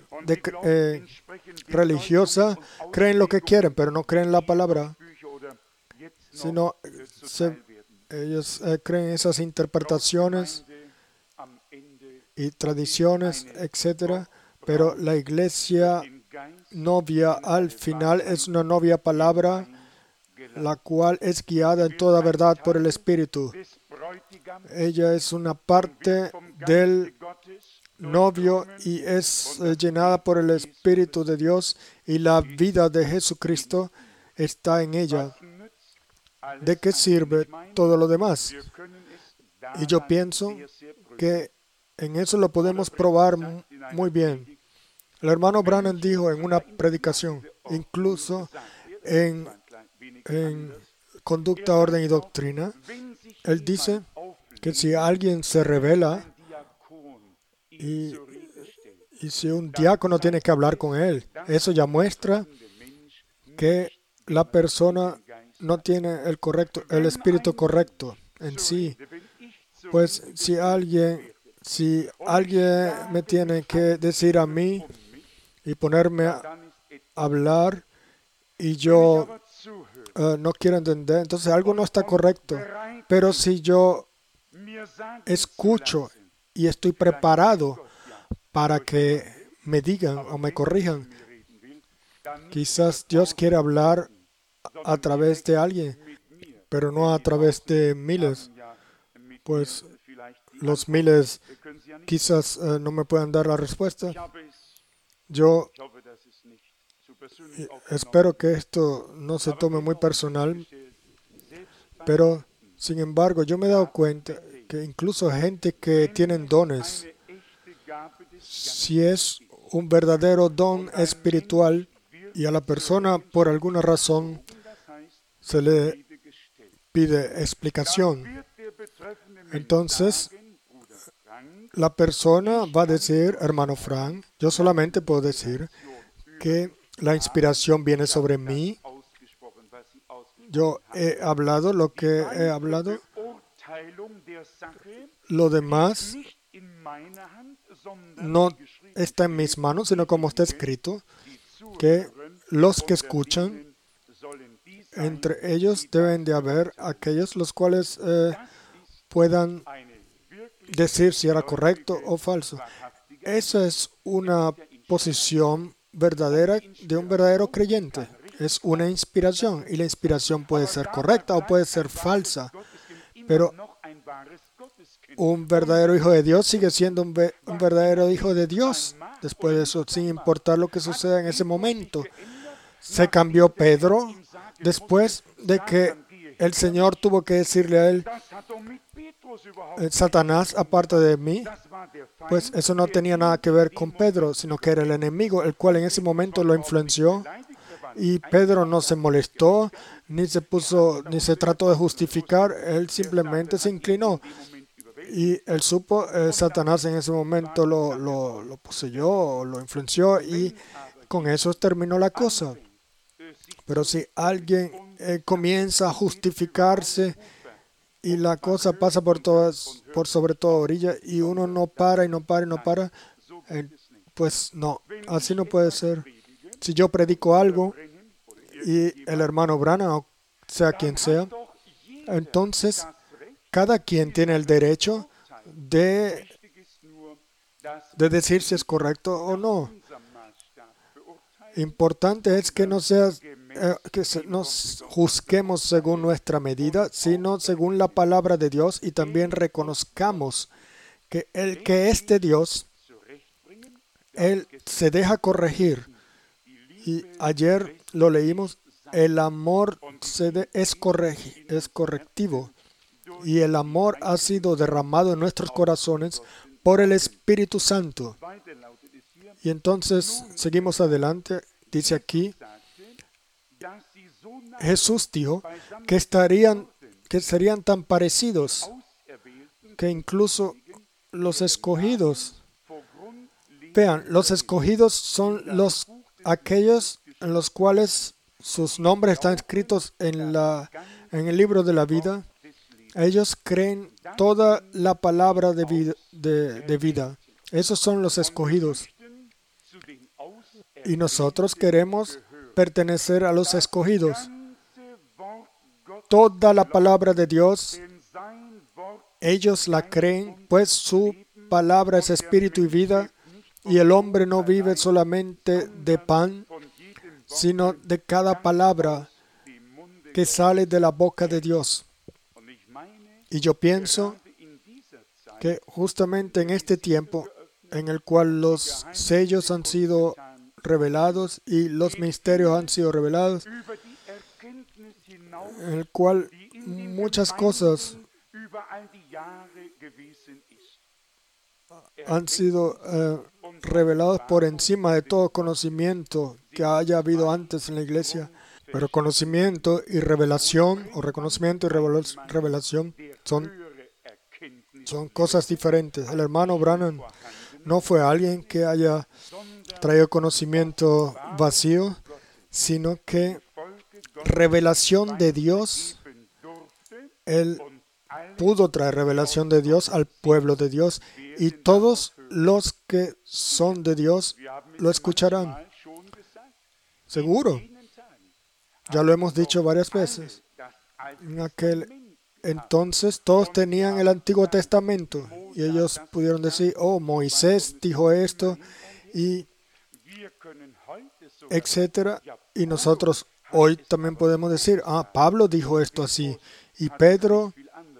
religiosa creen lo que quieren, pero no creen la palabra, sino ellos creen esas interpretaciones y tradiciones, etc. Pero la iglesia novia al final es una novia palabra, la cual es guiada en toda verdad por el Espíritu. Ella es una parte del novio y es llenada por el Espíritu de Dios, y la vida de Jesucristo está en ella. ¿De qué sirve todo lo demás? Y yo pienso que en eso lo podemos probar muy bien. El hermano Branham dijo en una predicación, incluso en Conducta, Orden y Doctrina, él dice que si alguien se revela y si un diácono tiene que hablar con él, eso ya muestra que la persona no tiene el espíritu correcto en sí. Pues si alguien me tiene que decir a mí y ponerme a hablar y yo no quiero entender, entonces algo no está correcto. Pero si yo escucho y estoy preparado para que me digan o me corrijan, quizás Dios quiere hablar a través de alguien, pero no a través de miles. Pues los miles quizás no me puedan dar la respuesta. Yo espero que esto no se tome muy personal, pero sin embargo yo me he dado cuenta que incluso gente que tienen dones, si es un verdadero don espiritual y a la persona por alguna razón se le pide explicación, entonces la persona va a decir, hermano Frank, yo solamente puedo decir que la inspiración viene sobre mí. Yo he hablado lo que he hablado. Lo demás no está en mis manos, sino como está escrito, que los que escuchan, entre ellos deben de haber aquellos los cuales puedan decir si era correcto o falso. Esa es una posición verdadera de un verdadero creyente. Es una inspiración, y la inspiración puede ser correcta o puede ser falsa, pero un verdadero hijo de Dios sigue siendo un verdadero hijo de Dios después de eso, sin importar lo que suceda en ese momento. Se cambió Pedro después de que el Señor tuvo que decirle a él, Satanás, aparte de mí. Pues eso no tenía nada que ver con Pedro, sino que era el enemigo, el cual en ese momento lo influenció. Y Pedro no se molestó, ni se trató de justificar, él simplemente se inclinó. Y él supo, Satanás en ese momento lo poseyó, lo influenció, y con eso terminó la cosa. Pero si alguien comienza a justificarse y la cosa pasa por sobre toda orilla y uno no para y no para y no para, pues no, así no puede ser. Si yo predico algo y el hermano Branham, o sea quien sea, entonces cada quien tiene el derecho de decir si es correcto o no. Importante es que nos juzguemos según nuestra medida, sino según la palabra de Dios, y también reconozcamos que el que es de Dios, Él se deja corregir. Y ayer lo leímos, el amor es correctivo, y el amor ha sido derramado en nuestros corazones por el Espíritu Santo. Y entonces seguimos adelante. Dice aquí, Jesús dijo que serían tan parecidos que incluso los escogidos, vean, los escogidos son aquellos en los cuales sus nombres están escritos en el libro de la vida. Ellos creen toda la palabra de vida. Esos son los escogidos. Y nosotros queremos pertenecer a los escogidos. Toda la palabra de Dios, ellos la creen, pues su palabra es espíritu y vida, y el hombre no vive solamente de pan, sino de cada palabra que sale de la boca de Dios. Y yo pienso que justamente en este tiempo en el cual los sellos han sido revelados y los misterios han sido revelados, en el cual muchas cosas han sido reveladas por encima de todo conocimiento que haya habido antes en la iglesia. Pero conocimiento y revelación, o reconocimiento y revelación, son cosas diferentes. El hermano Branham no fue alguien que haya traído conocimiento vacío, sino que revelación de Dios, él pudo traer revelación de Dios al pueblo de Dios, y todos los que son de Dios lo escucharán. Seguro. Ya lo hemos dicho varias veces. Entonces todos tenían el Antiguo Testamento y ellos pudieron decir, oh, Moisés dijo esto, y etcétera. Y nosotros hoy también podemos decir, Pablo dijo esto así, y Pedro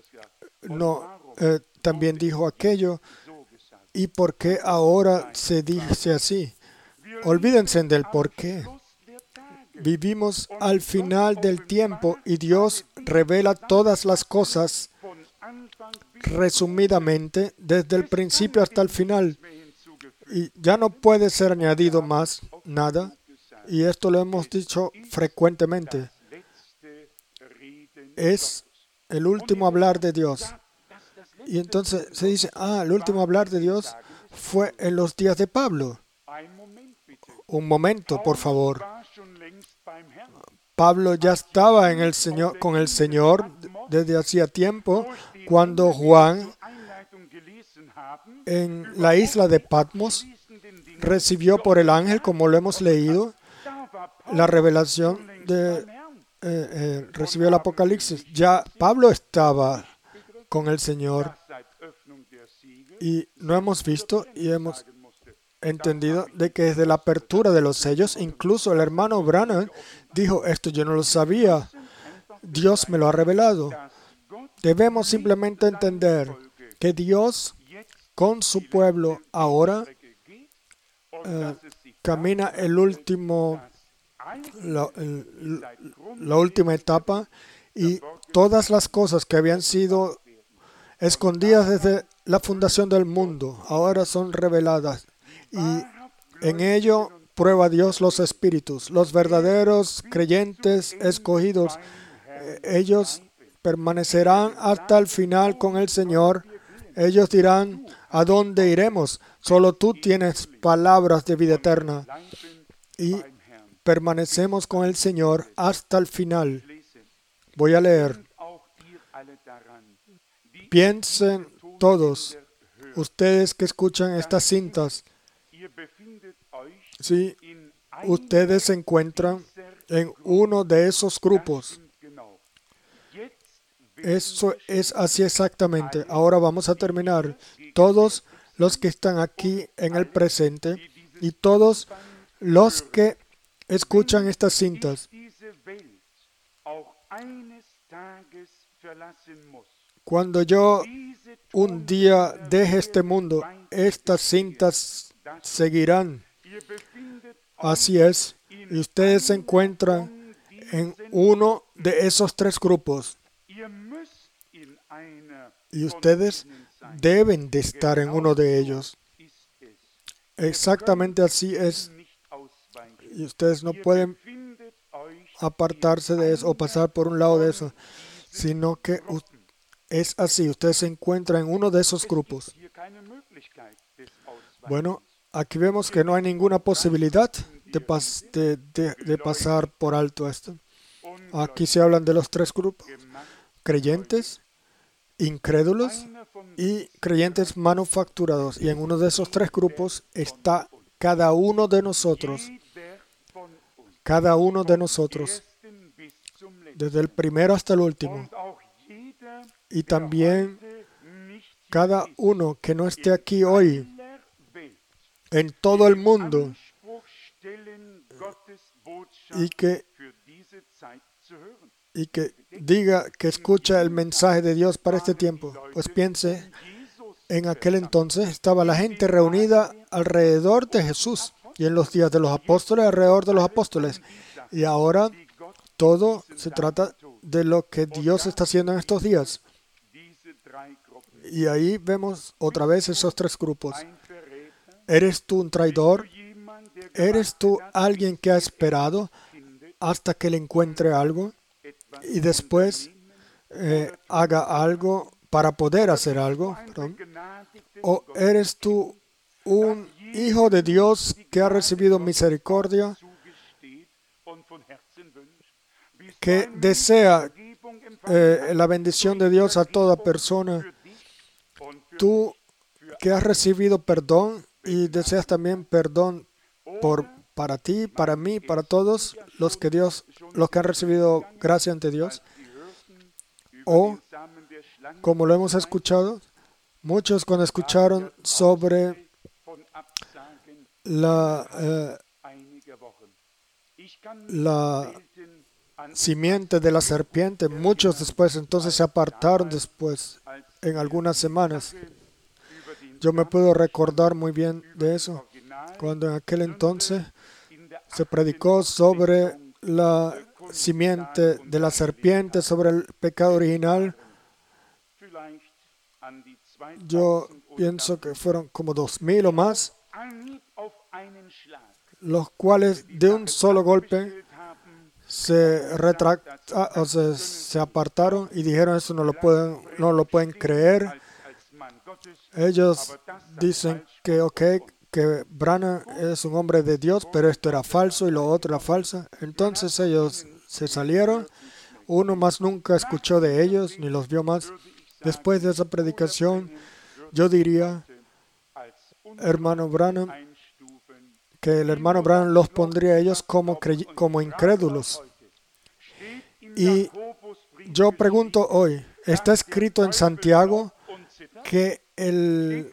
también dijo aquello. ¿Y por qué ahora se dice así? Olvídense del por qué. Vivimos al final del tiempo y Dios revela todas las cosas resumidamente desde el principio hasta el final. Y ya no puede ser añadido más nada. Y esto lo hemos dicho frecuentemente. Es el último hablar de Dios. Y entonces se dice, el último hablar de Dios fue en los días de Pablo. Un momento, por favor. Pablo ya estaba con el Señor desde hacía tiempo, cuando Juan, en la isla de Patmos, recibió por el ángel, como lo hemos leído, la revelación recibió el Apocalipsis. Ya Pablo estaba con el Señor, y no hemos visto y hemos entendido de que desde la apertura de los sellos, incluso el hermano Branham dijo, esto yo no lo sabía, Dios me lo ha revelado. Debemos simplemente entender que Dios con su pueblo ahora camina la última etapa, y todas las cosas que habían sido escondidas desde la fundación del mundo ahora son reveladas. Y en ello prueba Dios los espíritus. Los verdaderos creyentes escogidos, ellos permanecerán hasta el final con el Señor. Ellos dirán, ¿a dónde iremos? Solo tú tienes palabras de vida eterna. Y permanecemos con el Señor hasta el final. Voy a leer. Piensen todos, ustedes que escuchan estas cintas, si ustedes se encuentran en uno de esos grupos. Eso es así exactamente. Ahora vamos a terminar. Todos los que están aquí en el presente y todos los que escuchan estas cintas, cuando yo un día deje este mundo, estas cintas seguirán. Así es. Y ustedes se encuentran en uno de esos tres grupos. Y ustedes deben de estar en uno de ellos. exactamente así es. Y ustedes no pueden apartarse de eso o pasar por un lado de eso, sino que es así. Ustedes se encuentran en uno de esos grupos. Bueno, aquí vemos que no hay ninguna posibilidad de pasar por alto esto. Aquí se hablan de los tres grupos: creyentes, incrédulos y creyentes manufacturados. Y en uno de esos tres grupos está cada uno de nosotros. Cada uno de nosotros, desde el primero hasta el último. Y también cada uno que no esté aquí hoy, en todo el mundo, y que diga que escucha el mensaje de Dios para este tiempo. Pues piense, en aquel entonces estaba la gente reunida alrededor de Jesús, y en los días de los apóstoles alrededor de los apóstoles. Y ahora todo se trata de lo que Dios está haciendo en estos días. Y ahí vemos otra vez esos tres grupos. ¿Eres tú un traidor? ¿Eres tú alguien que ha esperado hasta que le encuentre algo y después haga algo para poder hacer algo? ¿Perdón? ¿O eres tú un hijo de Dios que ha recibido misericordia, que desea la bendición de Dios a toda persona? Tú que has recibido perdón y deseas también perdón para ti, para mí, para todos los que han recibido gracia ante Dios. O, como lo hemos escuchado, muchos cuando escucharon sobre la simiente de la serpiente, muchos después entonces se apartaron después, en algunas semanas. Yo me puedo recordar muy bien de eso, cuando en aquel entonces se predicó sobre la simiente de la serpiente, sobre el pecado original. Yo pienso que fueron como 2000 o más, los cuales de un solo golpe se apartaron y dijeron: eso no lo pueden creer. Ellos dicen que Branham es un hombre de Dios, pero esto era falso y lo otro era falso. Entonces ellos se salieron. Uno más nunca escuchó de ellos ni los vio más. Después de esa predicación, yo diría, hermano Branham, que el hermano Branham los pondría a ellos como incrédulos. Y yo pregunto hoy, ¿está escrito en Santiago que el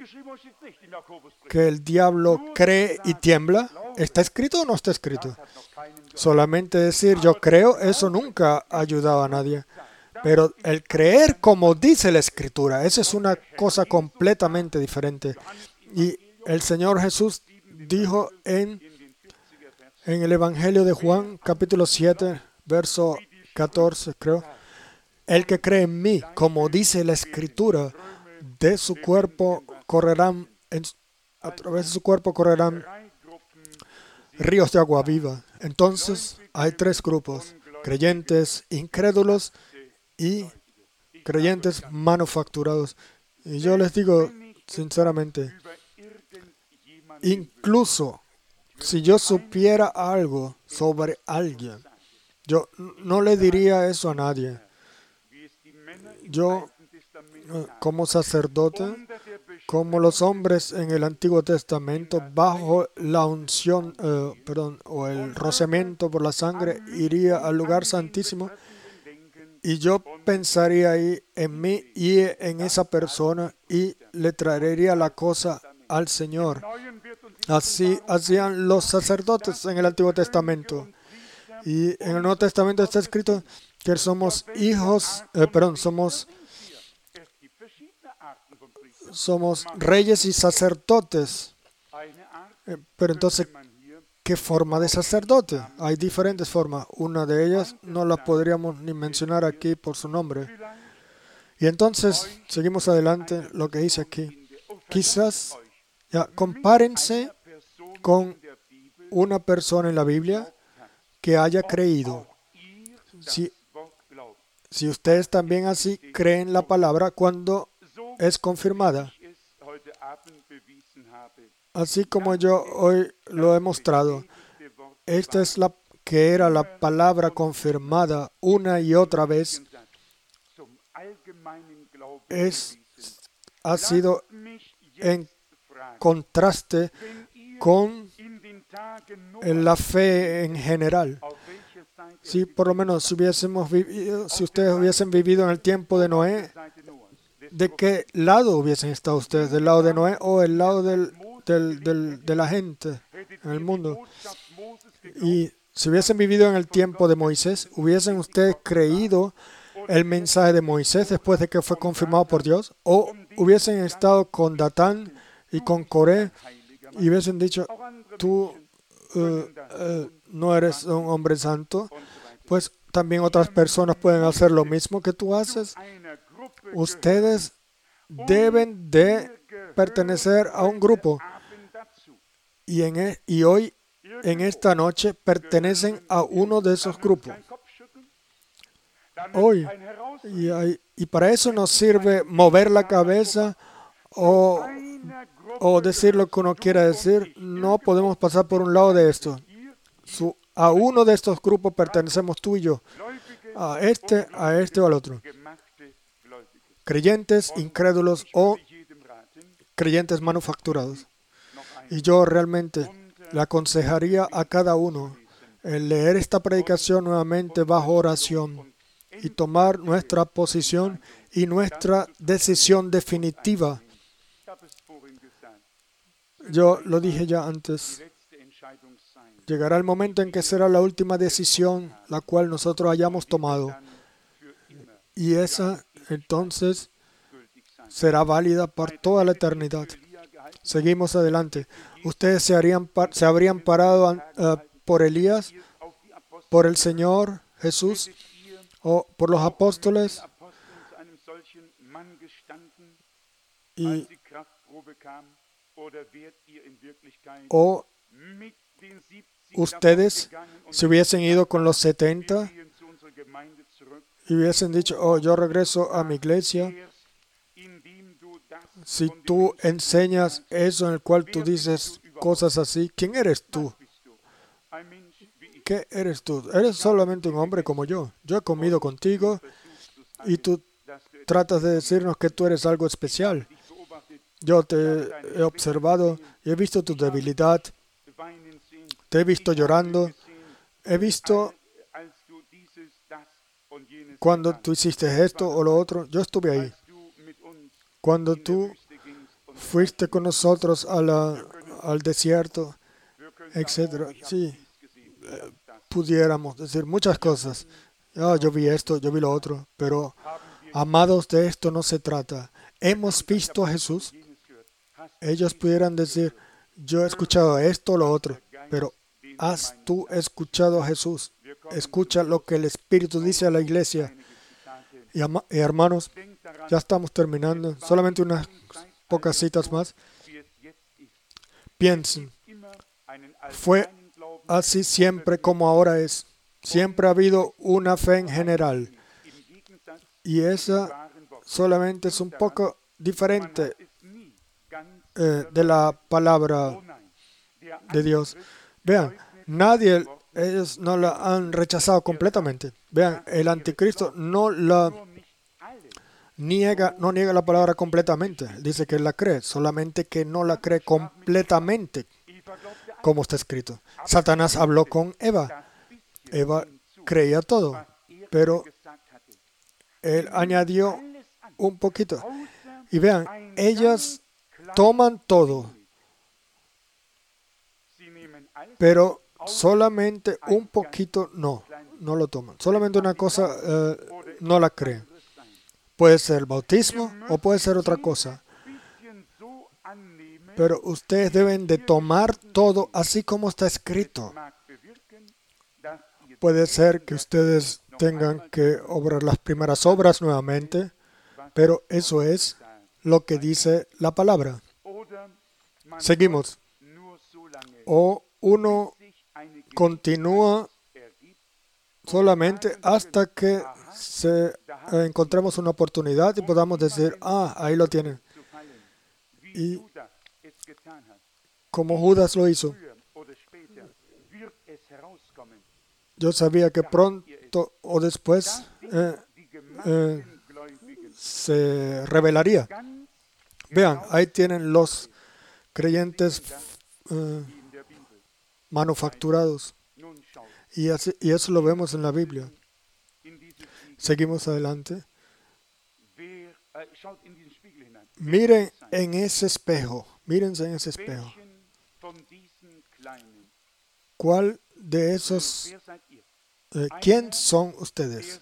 diablo cree y tiembla? ¿Está escrito o no está escrito? Solamente decir yo creo, eso nunca ha ayudado a nadie. Pero el creer como dice la Escritura, esa es una cosa completamente diferente. Y el Señor Jesús dijo en el Evangelio de Juan, capítulo 7, verso 14, creo: el que cree en mí, como dice la Escritura, de su cuerpo correrán, a través de su cuerpo correrán ríos de agua viva. Entonces hay tres grupos: creyentes incrédulos y creyentes manufacturados. Y yo les digo sinceramente, incluso si yo supiera algo sobre alguien, yo no le diría eso a nadie. Yo, como sacerdote, como los hombres en el Antiguo Testamento, bajo la unción, o el rociamiento por la sangre, iría al lugar santísimo y yo pensaría ahí en mí y en esa persona y le traería la cosa al Señor. Así hacían los sacerdotes en el Antiguo Testamento. Y en el Nuevo Testamento está escrito que somos hijos, somos reyes y sacerdotes. Pero entonces, ¿qué forma de sacerdote? Hay diferentes formas. Una de ellas no la podríamos ni mencionar aquí por su nombre. Y entonces, seguimos adelante, lo que dice aquí. Quizás, compárense con una persona en la Biblia que haya creído. Si ustedes también así creen la palabra cuando es confirmada, así como yo hoy lo he mostrado, esta es la que era la palabra confirmada una y otra vez, ha sido en contraste con la fe en general. Si por lo menos si ustedes hubiesen vivido en el tiempo de Noé, ¿de qué lado hubiesen estado ustedes? ¿Del lado de Noé o del lado de la gente en el mundo? Y si hubiesen vivido en el tiempo de Moisés, ¿hubiesen ustedes creído el mensaje de Moisés después de que fue confirmado por Dios? ¿O hubiesen estado con Datán y con Coré y hubiesen dicho, tú no eres un hombre santo? Pues también otras personas pueden hacer lo mismo que tú haces. Ustedes deben de pertenecer a un grupo y hoy, en esta noche, pertenecen a uno de esos grupos. Hoy, y para eso nos sirve mover la cabeza o decir lo que uno quiera decir. No podemos pasar por un lado de esto. A uno de estos grupos pertenecemos tú y yo, a este o al otro. Creyentes, incrédulos o creyentes manufacturados. Y yo realmente le aconsejaría a cada uno el leer esta predicación nuevamente bajo oración y tomar nuestra posición y nuestra decisión definitiva. Yo lo dije ya antes. Llegará el momento en que será la última decisión la cual nosotros hayamos tomado. Y esa entonces será válida por toda la eternidad. Seguimos adelante. Ustedes se habrían parado por Elías, por el Señor Jesús o por los apóstoles. O ustedes se hubiesen ido con los 70 y hubiesen dicho, oh, yo regreso a mi iglesia. Si tú enseñas eso en el cual tú dices cosas así, ¿quién eres tú? ¿Qué eres tú? Eres solamente un hombre como yo. Yo he comido contigo y tú tratas de decirnos que tú eres algo especial. Yo te he observado y he visto tu debilidad. Te he visto llorando. He visto cuando tú hiciste esto o lo otro. Yo estuve ahí. Cuando tú fuiste con nosotros al desierto, etc. Sí, pudiéramos decir muchas cosas. Yo vi esto, yo vi lo otro. Pero, amados, de esto no se trata. Hemos visto a Jesús. Ellos pudieran decir, yo he escuchado esto o lo otro. Pero, ¿has tú escuchado a Jesús? Escucha lo que el Espíritu dice a la iglesia. Y hermanos, ya estamos terminando. Solamente unas pocas citas más. Piensen, fue así siempre como ahora es. Siempre ha habido una fe en general. Y esa solamente es un poco diferente de la palabra de Dios. Vean, ellos no la han rechazado completamente. Vean, el anticristo no niega la palabra completamente. Dice que la cree, solamente que no la cree completamente, como está escrito. Satanás habló con Eva. Eva creía todo, pero él añadió un poquito. Y vean, ellas toman todo, pero solamente un poquito no lo toman. Solamente una cosa no la creen. Puede ser el bautismo o puede ser otra cosa. Pero ustedes deben de tomar todo así como está escrito. Puede ser que ustedes tengan que obrar las primeras obras nuevamente, pero eso es lo que dice la palabra. Seguimos. o uno continúa solamente hasta que encontremos una oportunidad y podamos decir, ahí lo tienen. Y como Judas lo hizo, yo sabía que pronto o después se revelaría. Vean, ahí tienen los creyentes manufacturados. Y eso lo vemos en la Biblia. Seguimos adelante. Miren en ese espejo. Mírense en ese espejo. ¿Cuál de esos? ¿Quién son ustedes?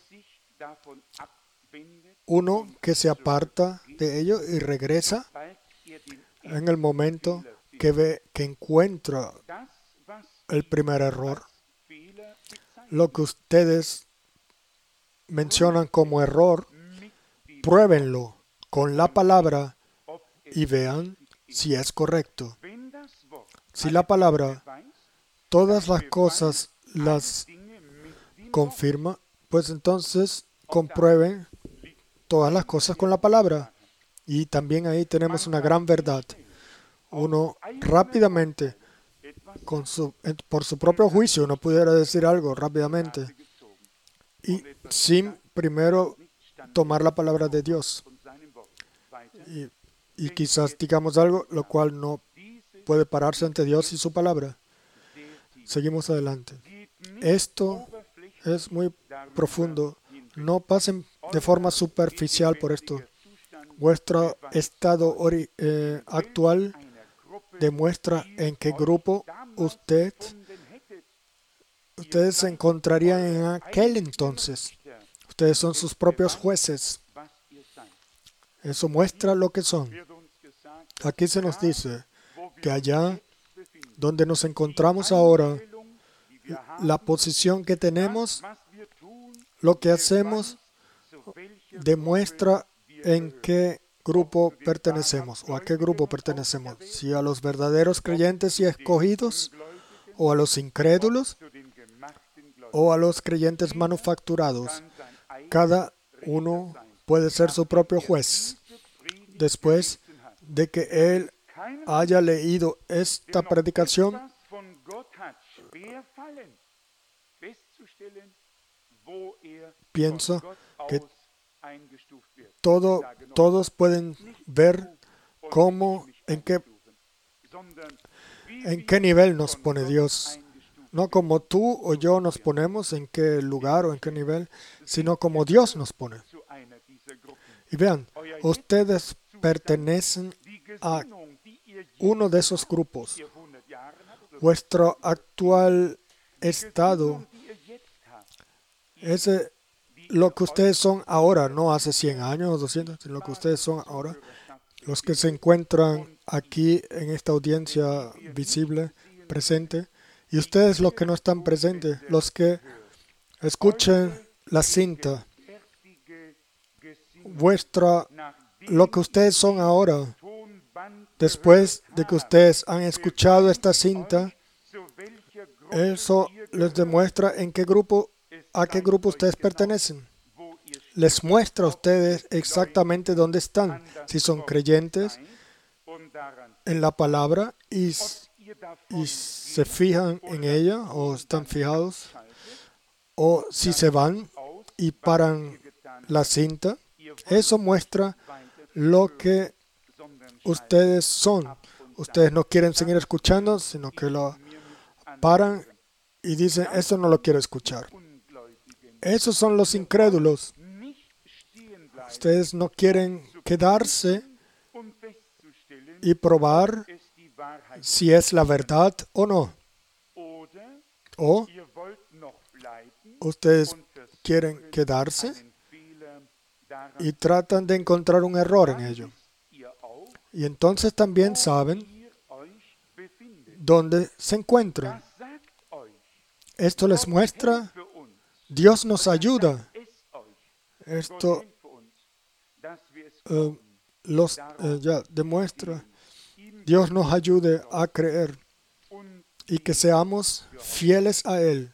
Uno que se aparta de ello y regresa en el momento que ve que encuentra el primer error. Lo que ustedes mencionan como error, pruébenlo con la palabra y vean si es correcto. Si la palabra todas las cosas las confirma, pues entonces comprueben todas las cosas con la palabra. Y también ahí tenemos una gran verdad. Uno rápidamente, por su propio juicio, uno pudiera decir algo rápidamente y sin primero tomar la palabra de Dios. Y quizás digamos algo lo cual no puede pararse ante Dios y su palabra. Seguimos adelante. Esto es muy profundo. No pasen de forma superficial por esto. Vuestro estado actual demuestra en qué grupo ustedes se encontrarían en aquel entonces. Ustedes son sus propios jueces. Eso muestra lo que son. Aquí se nos dice que allá donde nos encontramos ahora, la posición que tenemos, lo que hacemos, demuestra en qué grupo pertenecemos o a qué grupo pertenecemos. Si a los verdaderos creyentes y escogidos, o a los incrédulos, o a los creyentes manufacturados. Cada uno puede ser su propio juez. Después de que él haya leído esta predicación, pienso que todos pueden ver en qué nivel nos pone Dios. No como tú o yo nos ponemos en qué lugar o en qué nivel, sino como Dios nos pone. Y vean, ustedes pertenecen a uno de esos grupos. Vuestro actual estado es lo que ustedes son ahora, no hace 100 años o 200, sino lo que ustedes son ahora. Los que se encuentran aquí en esta audiencia visible, presente, y ustedes los que no están presentes, los que escuchen la cinta, lo que ustedes son ahora, después de que ustedes han escuchado esta cinta, eso les demuestra a qué grupo ustedes pertenecen. Les muestra a ustedes exactamente dónde están, si son creyentes en la palabra y se fijan en ella o están fijados, o si se van y paran la cinta. Eso muestra lo que ustedes son. Ustedes no quieren seguir escuchando, sino que lo paran y dicen, eso no lo quiero escuchar. Esos son los incrédulos. Ustedes no quieren quedarse y probar si es la verdad o no. O ustedes quieren quedarse y tratan de encontrar un error en ello. Y entonces también saben dónde se encuentran. Esto les muestra, Dios nos ayuda. Esto ya demuestra, Dios nos ayude a creer. y que seamos fieles a Él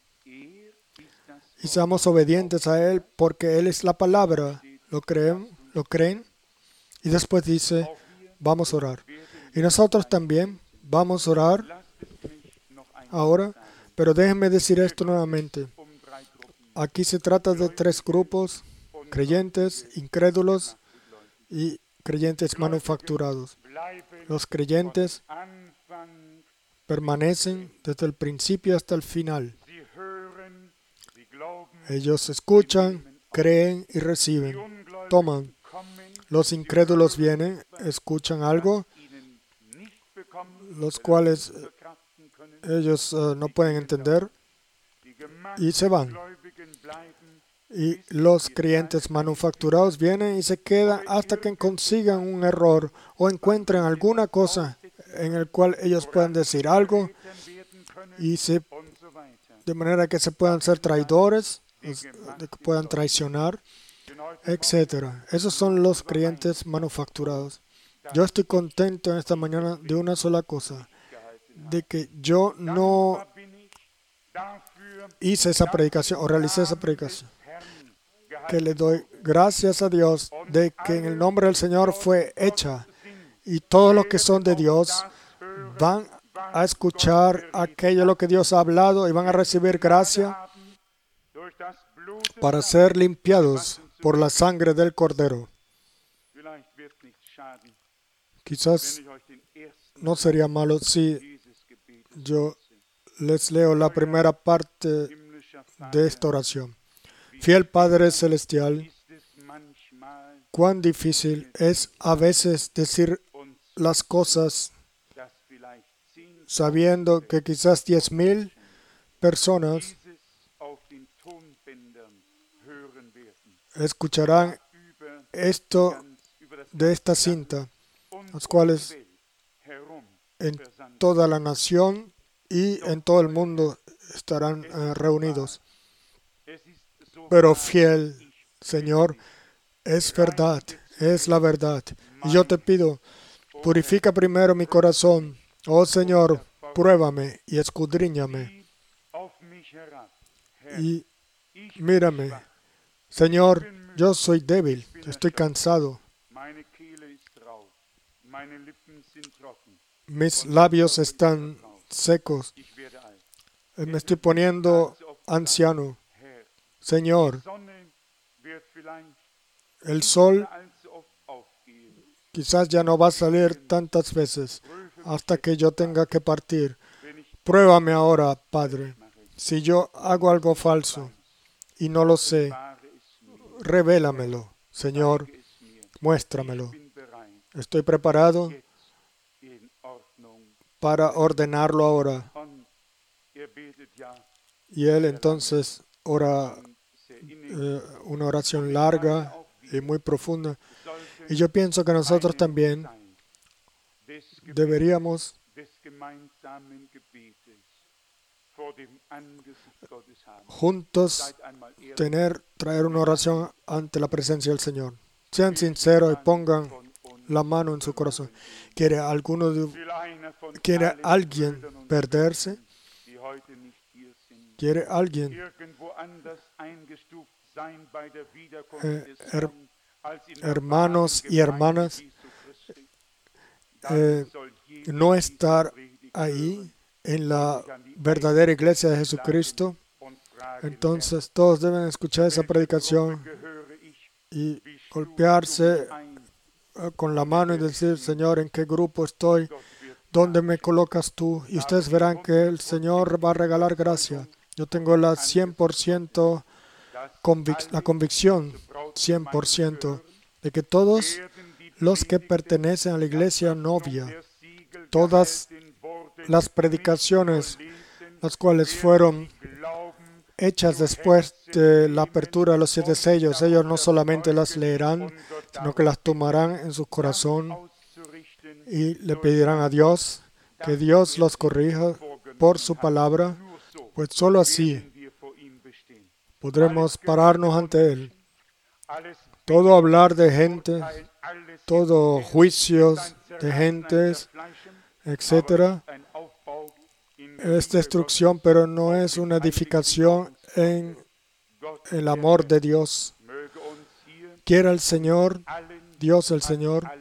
y seamos obedientes a Él, porque Él es la palabra. ¿Lo creen? ¿Lo creen? Y después dice, vamos a orar. Y nosotros también vamos a orar ahora, pero déjenme decir esto nuevamente. Aquí se trata de tres grupos: creyentes, incrédulos y creyentes manufacturados. Los creyentes permanecen desde el principio hasta el final. Ellos escuchan, creen y reciben, toman. Los incrédulos vienen, escuchan algo, los cuales ellos no pueden entender, y se van. Y los creyentes manufacturados vienen y se quedan hasta que consigan un error o encuentren alguna cosa en el cual ellos puedan decir algo y de manera que se puedan ser traidores, de que puedan traicionar, etc. Esos son los creyentes manufacturados. Yo estoy contento en esta mañana de una sola cosa, de que yo no hice esa predicación o realicé esa predicación, que le doy gracias a Dios de que en el nombre del Señor fue hecha, y todos los que son de Dios van a escuchar aquello lo que Dios ha hablado y van a recibir gracia para ser limpiados por la sangre del Cordero. Quizás no sería malo si yo les leo la primera parte de esta oración. Fiel Padre Celestial, cuán difícil es a veces decir las cosas sabiendo que quizás 10,000 personas escucharán esto de esta cinta, los cuales en toda la nación y en todo el mundo estarán reunidos. Pero fiel, Señor, es verdad, es la verdad. Y yo te pido, purifica primero mi corazón. Oh Señor, pruébame y escudriñame. Y mírame. Señor, yo soy débil, estoy cansado. Mis labios están secos. Me estoy poniendo anciano. Señor, el sol quizás ya no va a salir tantas veces hasta que yo tenga que partir. Pruébame ahora, Padre. Si yo hago algo falso y no lo sé, revélamelo. Señor, muéstramelo. Estoy preparado para ordenarlo ahora. Y él entonces ora una oración larga y muy profunda. Y yo pienso que nosotros también deberíamos juntos traer una oración ante la presencia del Señor. Sean sinceros y pongan la mano en su corazón. ¿Quiere alguien perderse? ¿Quiere alguien hermanos y hermanas no estar ahí en la verdadera iglesia de Jesucristo? Entonces todos deben escuchar esa predicación y golpearse con la mano y decir: Señor, ¿en qué grupo estoy? ¿Dónde me colocas tú? Y ustedes verán que el Señor va a regalar gracia. Yo tengo la 100% la convicción, 100%, de que todos los que pertenecen a la iglesia novia, todas las predicaciones, las cuales fueron hechas después de la apertura de los 7 sellos, ellos no solamente las leerán, sino que las tomarán en su corazón y le pedirán a Dios que Dios los corrija por su palabra, pues solo así podremos pararnos ante Él. Todo hablar de gente, todo juicios de gentes, etc., es destrucción, pero no es una edificación en el amor de Dios. Quiera el Señor, Dios el Señor,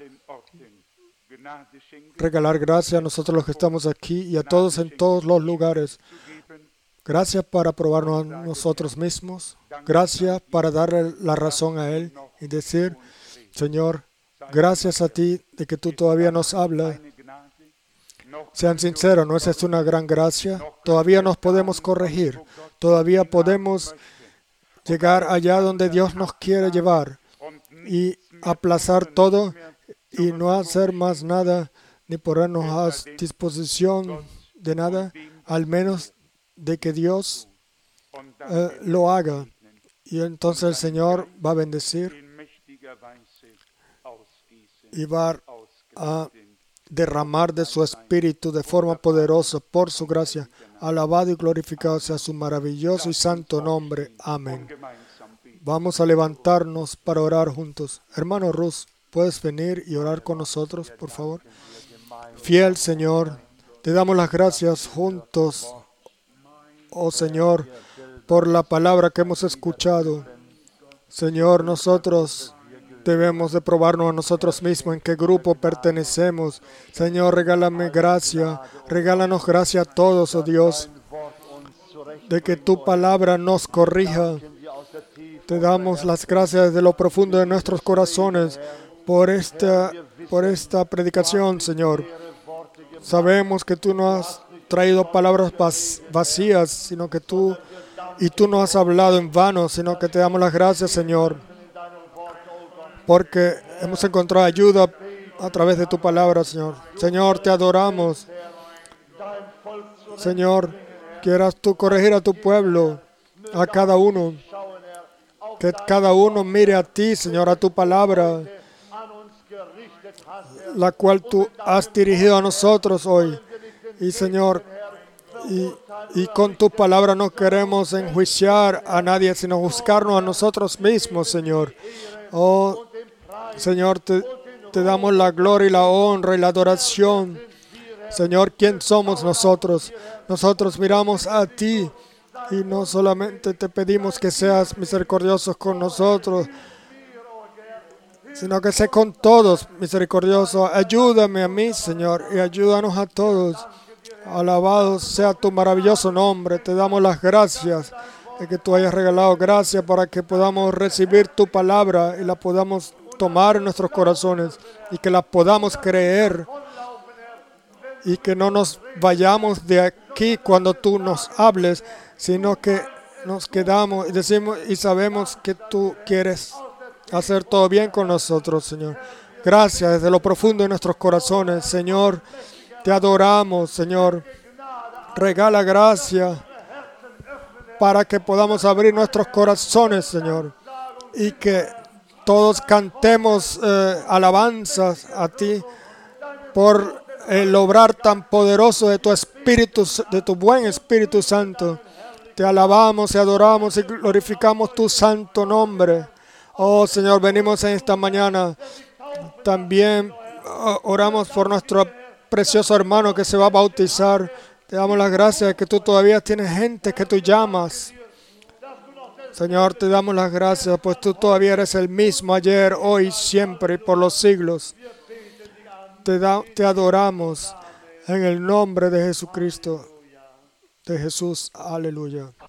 regalar gracia a nosotros los que estamos aquí y a todos en todos los lugares. Gracias para probarnos a nosotros mismos. Gracias para darle la razón a Él y decir, Señor, gracias a ti de que tú todavía nos hablas. Sean sinceros, ¿no es esto una gran gracia? Todavía nos podemos corregir. Todavía podemos llegar allá donde Dios nos quiere llevar y aplazar todo y no hacer más nada ni ponernos a disposición de nada, al menos de que Dios lo haga. Y entonces el Señor va a bendecir y va a derramar de su Espíritu de forma poderosa por su gracia. Alabado y glorificado sea su maravilloso y santo nombre. Amén. Vamos a levantarnos para orar juntos. Hermano Rus, ¿puedes venir y orar con nosotros, por favor? Fiel Señor, te damos las gracias juntos, oh Señor, por la palabra que hemos escuchado. Señor, nosotros debemos de probarnos a nosotros mismos en qué grupo pertenecemos. Señor, regálame gracia, regálanos gracia a todos, oh Dios, de que tu palabra nos corrija. Te damos las gracias desde lo profundo de nuestros corazones por esta predicación, Señor. Sabemos que tú no has traído palabras vacías, sino que tú no has hablado en vano, sino que te damos las gracias, Señor, porque hemos encontrado ayuda a través de tu palabra, Señor. Señor, te adoramos. Señor, quieras tú corregir a tu pueblo, a cada uno. Que cada uno mire a ti, Señor, a tu palabra, la cual tú has dirigido a nosotros hoy. Y, Señor, y con tu palabra no queremos enjuiciar a nadie, sino buscarnos a nosotros mismos, Señor. Oh, Señor, te damos la gloria y la honra y la adoración. Señor, ¿quién somos nosotros? Nosotros miramos a ti y no solamente te pedimos que seas misericordioso con nosotros, sino que sé con todos misericordioso. Ayúdame a mí, Señor, y ayúdanos a todos. Alabado sea tu maravilloso nombre. Te damos las gracias de que tú hayas regalado gracia para que podamos recibir tu palabra y la podamos tomar en nuestros corazones y que la podamos creer y que no nos vayamos de aquí cuando tú nos hables, sino que nos quedamos y decimos y sabemos que tú quieres hacer todo bien con nosotros, Señor. Gracias desde lo profundo de nuestros corazones, Señor. Te adoramos, Señor. Regala gracia para que podamos abrir nuestros corazones, Señor, y que todos cantemos alabanzas a ti por el obrar tan poderoso de tu Espíritu, de tu buen Espíritu Santo. Te alabamos y adoramos y glorificamos tu santo nombre. Oh, Señor, venimos en esta mañana. También oramos por nuestro precioso hermano que se va a bautizar. Te damos las gracias de que tú todavía tienes gente que tú llamas. Señor, te damos las gracias, pues tú todavía eres el mismo ayer, hoy, siempre y por los siglos. Te adoramos en el nombre de Jesucristo, de Jesús. Aleluya.